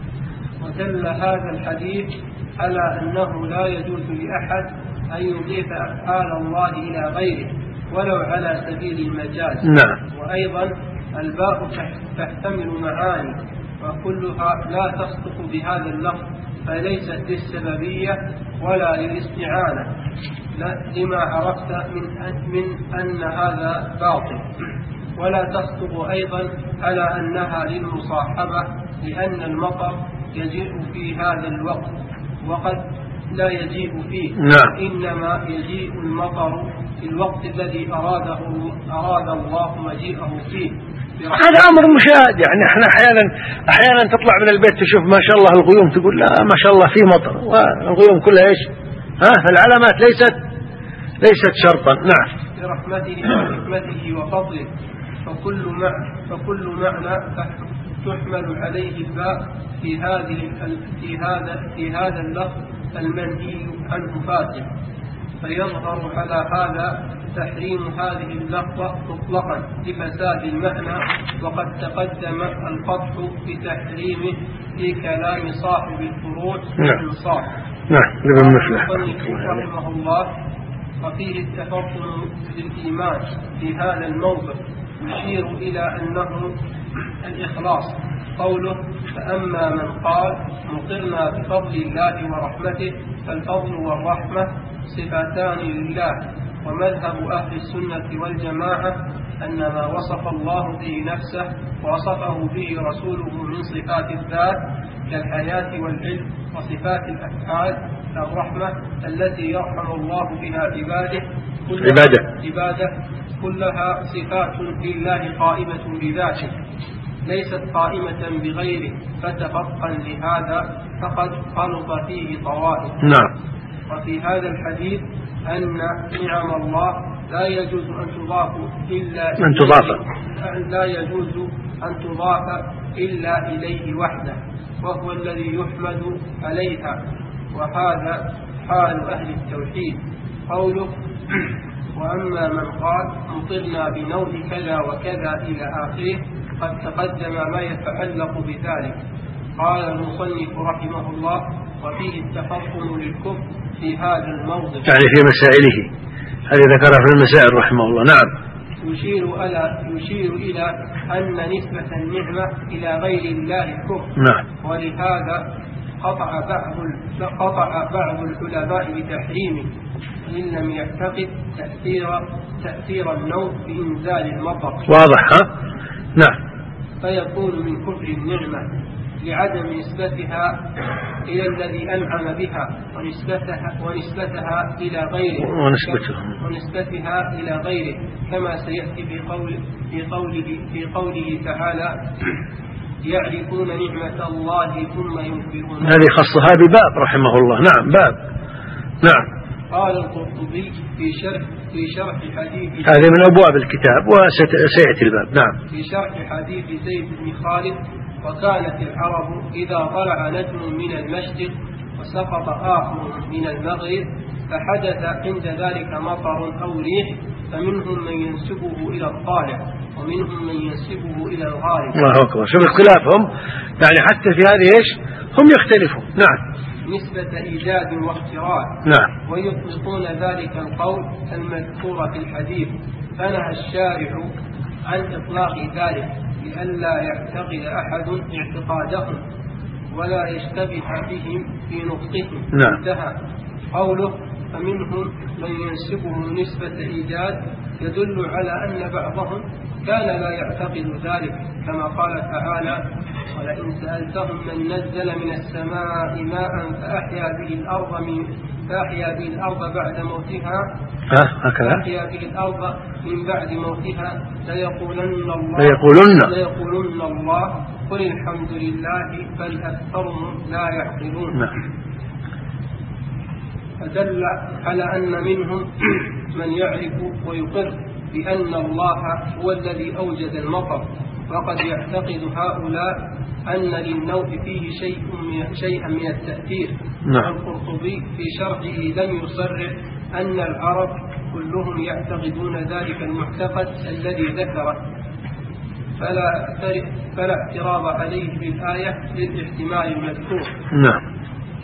ودل هذا الحديث على أنه لا يجوز لأحد أن يضيف أفعال الله إلى غيره ولو على سبيل المجاز. نعم. وأيضا الباء تحتمل معاني وكلها لا تصدق بهذا اللفظ، فليست للسببية ولا للاستعانة، لما عرفت من أن, من أن هذا باطل. ولا تصدق أيضا على أنها للمصاحبة، لأن المطر يجيء في هذا الوقت وقد لا يجيء فيه. نعم. إنما يجيء المطر في الوقت الذي أراده أراد الله مجيئه فيه. هذا أمر مشاهد، يعني احنا أحيانا أحيانا تطلع من البيت تشوف ما شاء الله الغيوم تقول لا ما شاء الله في مطر، والغيوم كلها إيش؟ ها العلامات ليست ليست شرطا. نعم. برحمته وحكمته وفضله، فكل معنى فكل معنى تحمل عليه الباء في هذه في هذا في هذا اللفظ المنهي عنه فاسد، فيظهر على هذا تحريم هذه اللفظة مطلقا لفساد المعنى، وقد تقدم القطع بتحريمه في كلام صاحب الفروع والإنصاف. نعم. لابن مفلح رحمه الله. وفيه التفضل بالإيمان في هذا الموضع يشير إلى أنه الإخلاص. قوله فأما من قال مطرنا بفضل الله ورحمته، فالفضل والرحمة صفتان لله. ومذهب أهل السنة والجماعة أن ما وصف الله به نفسه ووصفه به رسوله من صفات الذات كالحياة والعلم وصفات الأفعال الرحمة التي يرحم الله بها عباده عباده عباده كلها صفات لله قائمة بذاته ليست قائمة بغيره، فتفقا لهذا فقد خلط فيه طوائف. نعم. وفي هذا الحديث أن نعم الله لا يجوز أن تضاف إلا أن تضاف لا يجوز أن تضاف إلا إليه وحده، وهو الذي يحمد عليها، وهذا حال أهل التوحيد. قوله وأما من قال مطرنا بنوء كذا وكذا إلى آخره قد تقدم ما يتعلق بذلك. قال المصنف رحمه الله وفيه التفطن للكفر في هذا الموضع، يعني في مسائله هذه ذكرها في المسائل رحمه الله. نعم. يشير إلى يشير إلى أن نسبة النعمة إلى غير الله كفر. نعم. ولهذا قطع بعض قطع بعض العلماء بتحريمه إن لم يعتقد تأثير تأثير النوم بإنزال المطر. واضح ها؟ نعم. فيكون من كفر النعمة لعدم نسبتها إلى الذي أنعم بها ونسبتها, ونسبتها إلى غيره ونسبتها, ونسبتها إلى غيره كما سيأتي في قول في قوله في قوله تعالى يعرفون نعمة الله ثم ينكرون. هذه خصها بباب رحمه الله. نعم. باب. نعم. قال القرطبي في شرح في شرح حديث هذه من أبواب الكتاب وسيأتي الباب. نعم. في شرح حديث زيد بن خالد وكانت العرب إذا طلع نجم من المشرق وسقط آخر من المغرب فحدث عند ذلك مطر أو ريح فمنهم من ينسبه إلى الطالع ومنهم من ينسبه إلى الغارب. الله أكبر. شوف اختلافهم يعني حتى في هذه إيش هم يختلفون. نعم. نسبة إيجاد واختراع. نعم. ويطلقون ذلك القول المذكور في الحديث، فنهى الشارع عن إطلاق ذلك لئلا يعتقد أحد اعتقادهم ولا يشتبه بهم في نطقهم. نعم. انتهى. قوله فمنهم من ينسبه نسبة إيجاد يدل على أن بعضهم كان لا يعتقد ذلك كما قال تعالى ولئن سألتهم من نزل من السماء ماء فأحيا به الأرض من, فأحيا به الأرض بعد موتها هكذا أحيا به الأرض من بعد موتها ليقولن الله ليقولن ليقولن الله قل الحمد لله بل أكثرهم لا يعقلون. نعم. فدل على أن منهم من يعرف ويقر بأن الله هو الذي أوجد المطر، وقد يعتقد هؤلاء أن للنوء فيه شيء من شيئا من التأثير. نعم. القرطبي في شرحه لم يصرح أن العرب كلهم يعتقدون ذلك المعتقد الذي ذكره، فلا فلا اعتراض عليه بالآية للاحتمال المذكور. نعم.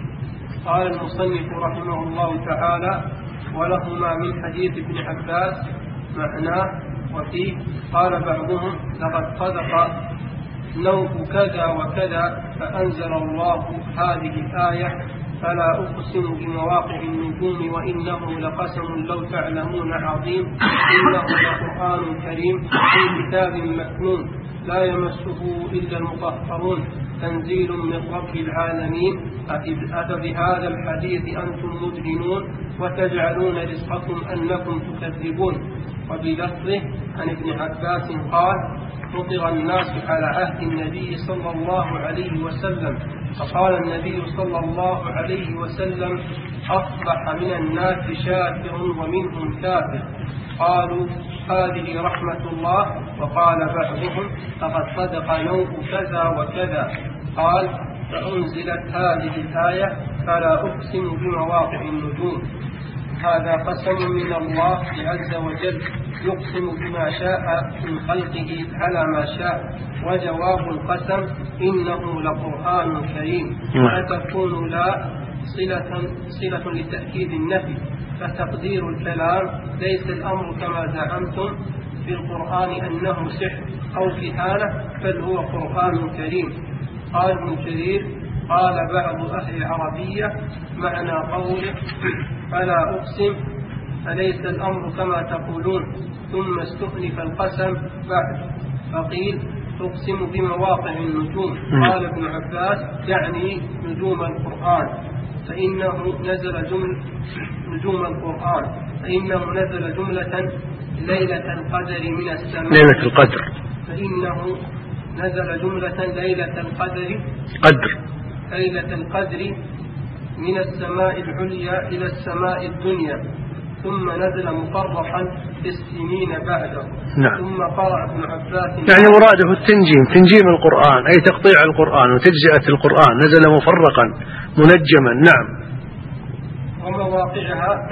قال المصنف رحمه الله تعالى: ولهما من حديث ابن عباس معناه وفيه قال بعضهم: لقد صدق نوء كذا وكذا، فأنزل الله هذه الآية: فلا أقسم بمواقع النجوم وإنه لقسم لو تعلمون عظيم، إنه لقرآن كريم في كتاب مكنون لا يمسه إلا المطهرون تنزيل من رب العالمين. أفبهذا الحديث أنتم مدهنون وتجعلون رزقكم أنكم تكذبون. وبلفظه عن ابن عباس قال: فطر الناس على عهد النبي صلى الله عليه وسلم، فقال النبي صلى الله عليه وسلم: أصبح من الناس شاكر ومنهم كافر. قالوا: هذه رحمة الله. وقال بعضهم: فقد صدق نوء كذا وكذا. قال: فأنزلت هذه الآية: فلا أقسم بمواقع النجوم. هذا قسم من الله عز وجل يقسم بما شاء من خلقه على ما شاء. وجواب القسم: إنه لقرآن كريم. فتكون لا صلة, صلة لتأكيد النفي، فتقدير الكلام: ليس الأمر كما زعمتم في القرآن أنه سحر أو كهانة، بل هو قرآن كريم. قال ابن جرير: قال بعض أهل العربية معنى قوله فلا أقسم فليس الأمر كما تقولون، ثم استؤنف القسم بعد فقيل تقسم بمواقع النجوم. قال ابن عباس: يعني نجوم القرآن، فإنه نزل جمل نجوم القرآن فإنه نزل جملة ليلة القدر من السماء. ليلة القدر فإنه نزل جملة ليلة القدر قدر ليلة القدر من السماء العليا إلى السماء الدنيا، ثم نزل مفرقا في السنين بعده. نعم. ثم قرأ ابن عباس: يعني مراده التنجيم، تنجيم القرآن أي تقطيع القرآن وتجزئة القرآن، نزل مفرقا منجما. نعم. ومواقعها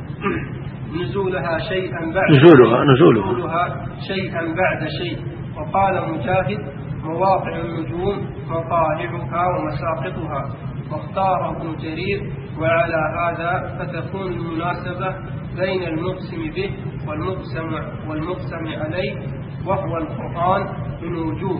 نزولها شيئا بعد نزولها نزولها, نزولها شيئا بعد شيء. وقال مجاهد: مواقع النجوم مطالعها ومساقطها. واختار ابن جرير: وعلى هذا فتكون المناسبة بين المقسم به والمقسم, والمقسم عليه، وهو القرآن من وجوه.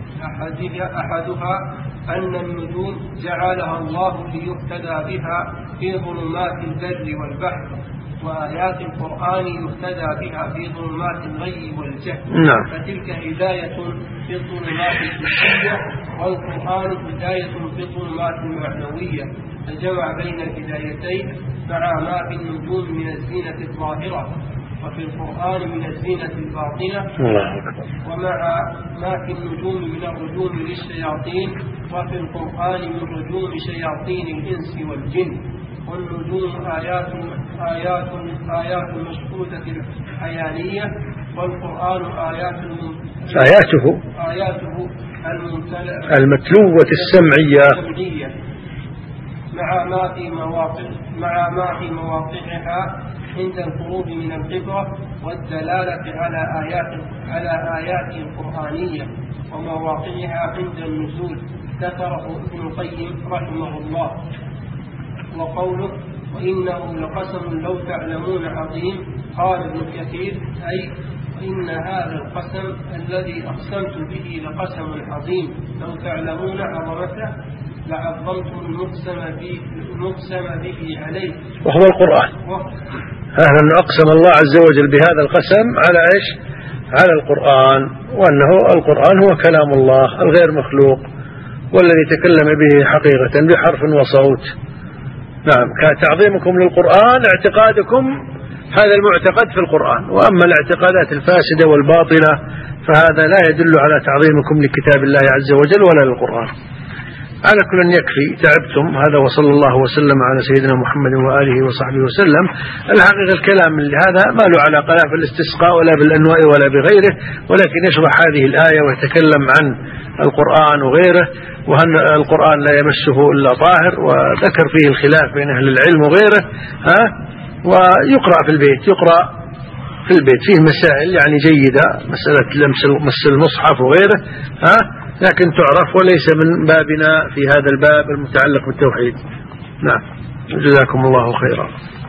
أحدها أن النجوم جعلها الله ليهتدى بها في ظلمات البر والبحر، وآيات القرآن يهتدى بها في ظلمات الغي والجهل. نعم. فتلك هداية في الظلمات الحسية، والقرآن هداية في الظلمات المعنوية، فجمع بين الهدايتين مع ما في النجوم من الزينة الظاهرة، وفي القرآن من الزينة الباطنة، ومع ما في النجوم من الرجوم للشياطين، وفي القرآن من رجوم شياطين الإنس والجن. والنجوم آيات آيات آيات مشهودة عيانية، والقرآن آيات آياته آياته المتلوة السمعية مع ما في مواقع مع ما في مواقعها عند الخروج من القبرة والدلالة على آيات على آيات القرآنية، ومواقعها عند النزول، ذكره ابن القيم رحمه الله. وقوله: وإنه لقسم لو تعلمون عظيم، قال ابن كثير: أي إن هذا القسم الذي أقسمت به لقسم عظيم، لو تعلمون عظمته لعظمتم المقسم به, المقسم به عليه، وهو القرآن. أهلا أقسم الله عز وجل بهذا القسم على إيش؟ على القرآن، وأنه القرآن هو كلام الله الغير مخلوق، والذي تكلم به حقيقة بحرف وصوت، نعم، كتعظيمكم للقرآن اعتقادكم هذا المعتقد في القرآن، وأما الاعتقادات الفاسدة والباطلة فهذا لا يدل على تعظيمكم لكتاب الله عز وجل ولا للقرآن. على كل يكفي، تعبتم. هذا وصلى الله وسلم على سيدنا محمد وآله وصحبه وسلم. الحقيقة الكلام اللي هذا ما له علاقة لا بالاستسقاء ولا بالأنواع ولا بغيره، ولكن يشرح هذه الآية ويتكلم عن القرآن وغيره، وأن القرآن لا يمسه إلا طاهر، وذكر فيه الخلاف بين أهل العلم وغيره. ها، ويقرأ في البيت، يقرأ في البيت فيه مسائل يعني جيدة، مسألة لمس المصحف وغيره، ها، لكن تعرف وليس من بابنا في هذا الباب المتعلق بالتوحيد. نعم، جزاكم الله خيرا.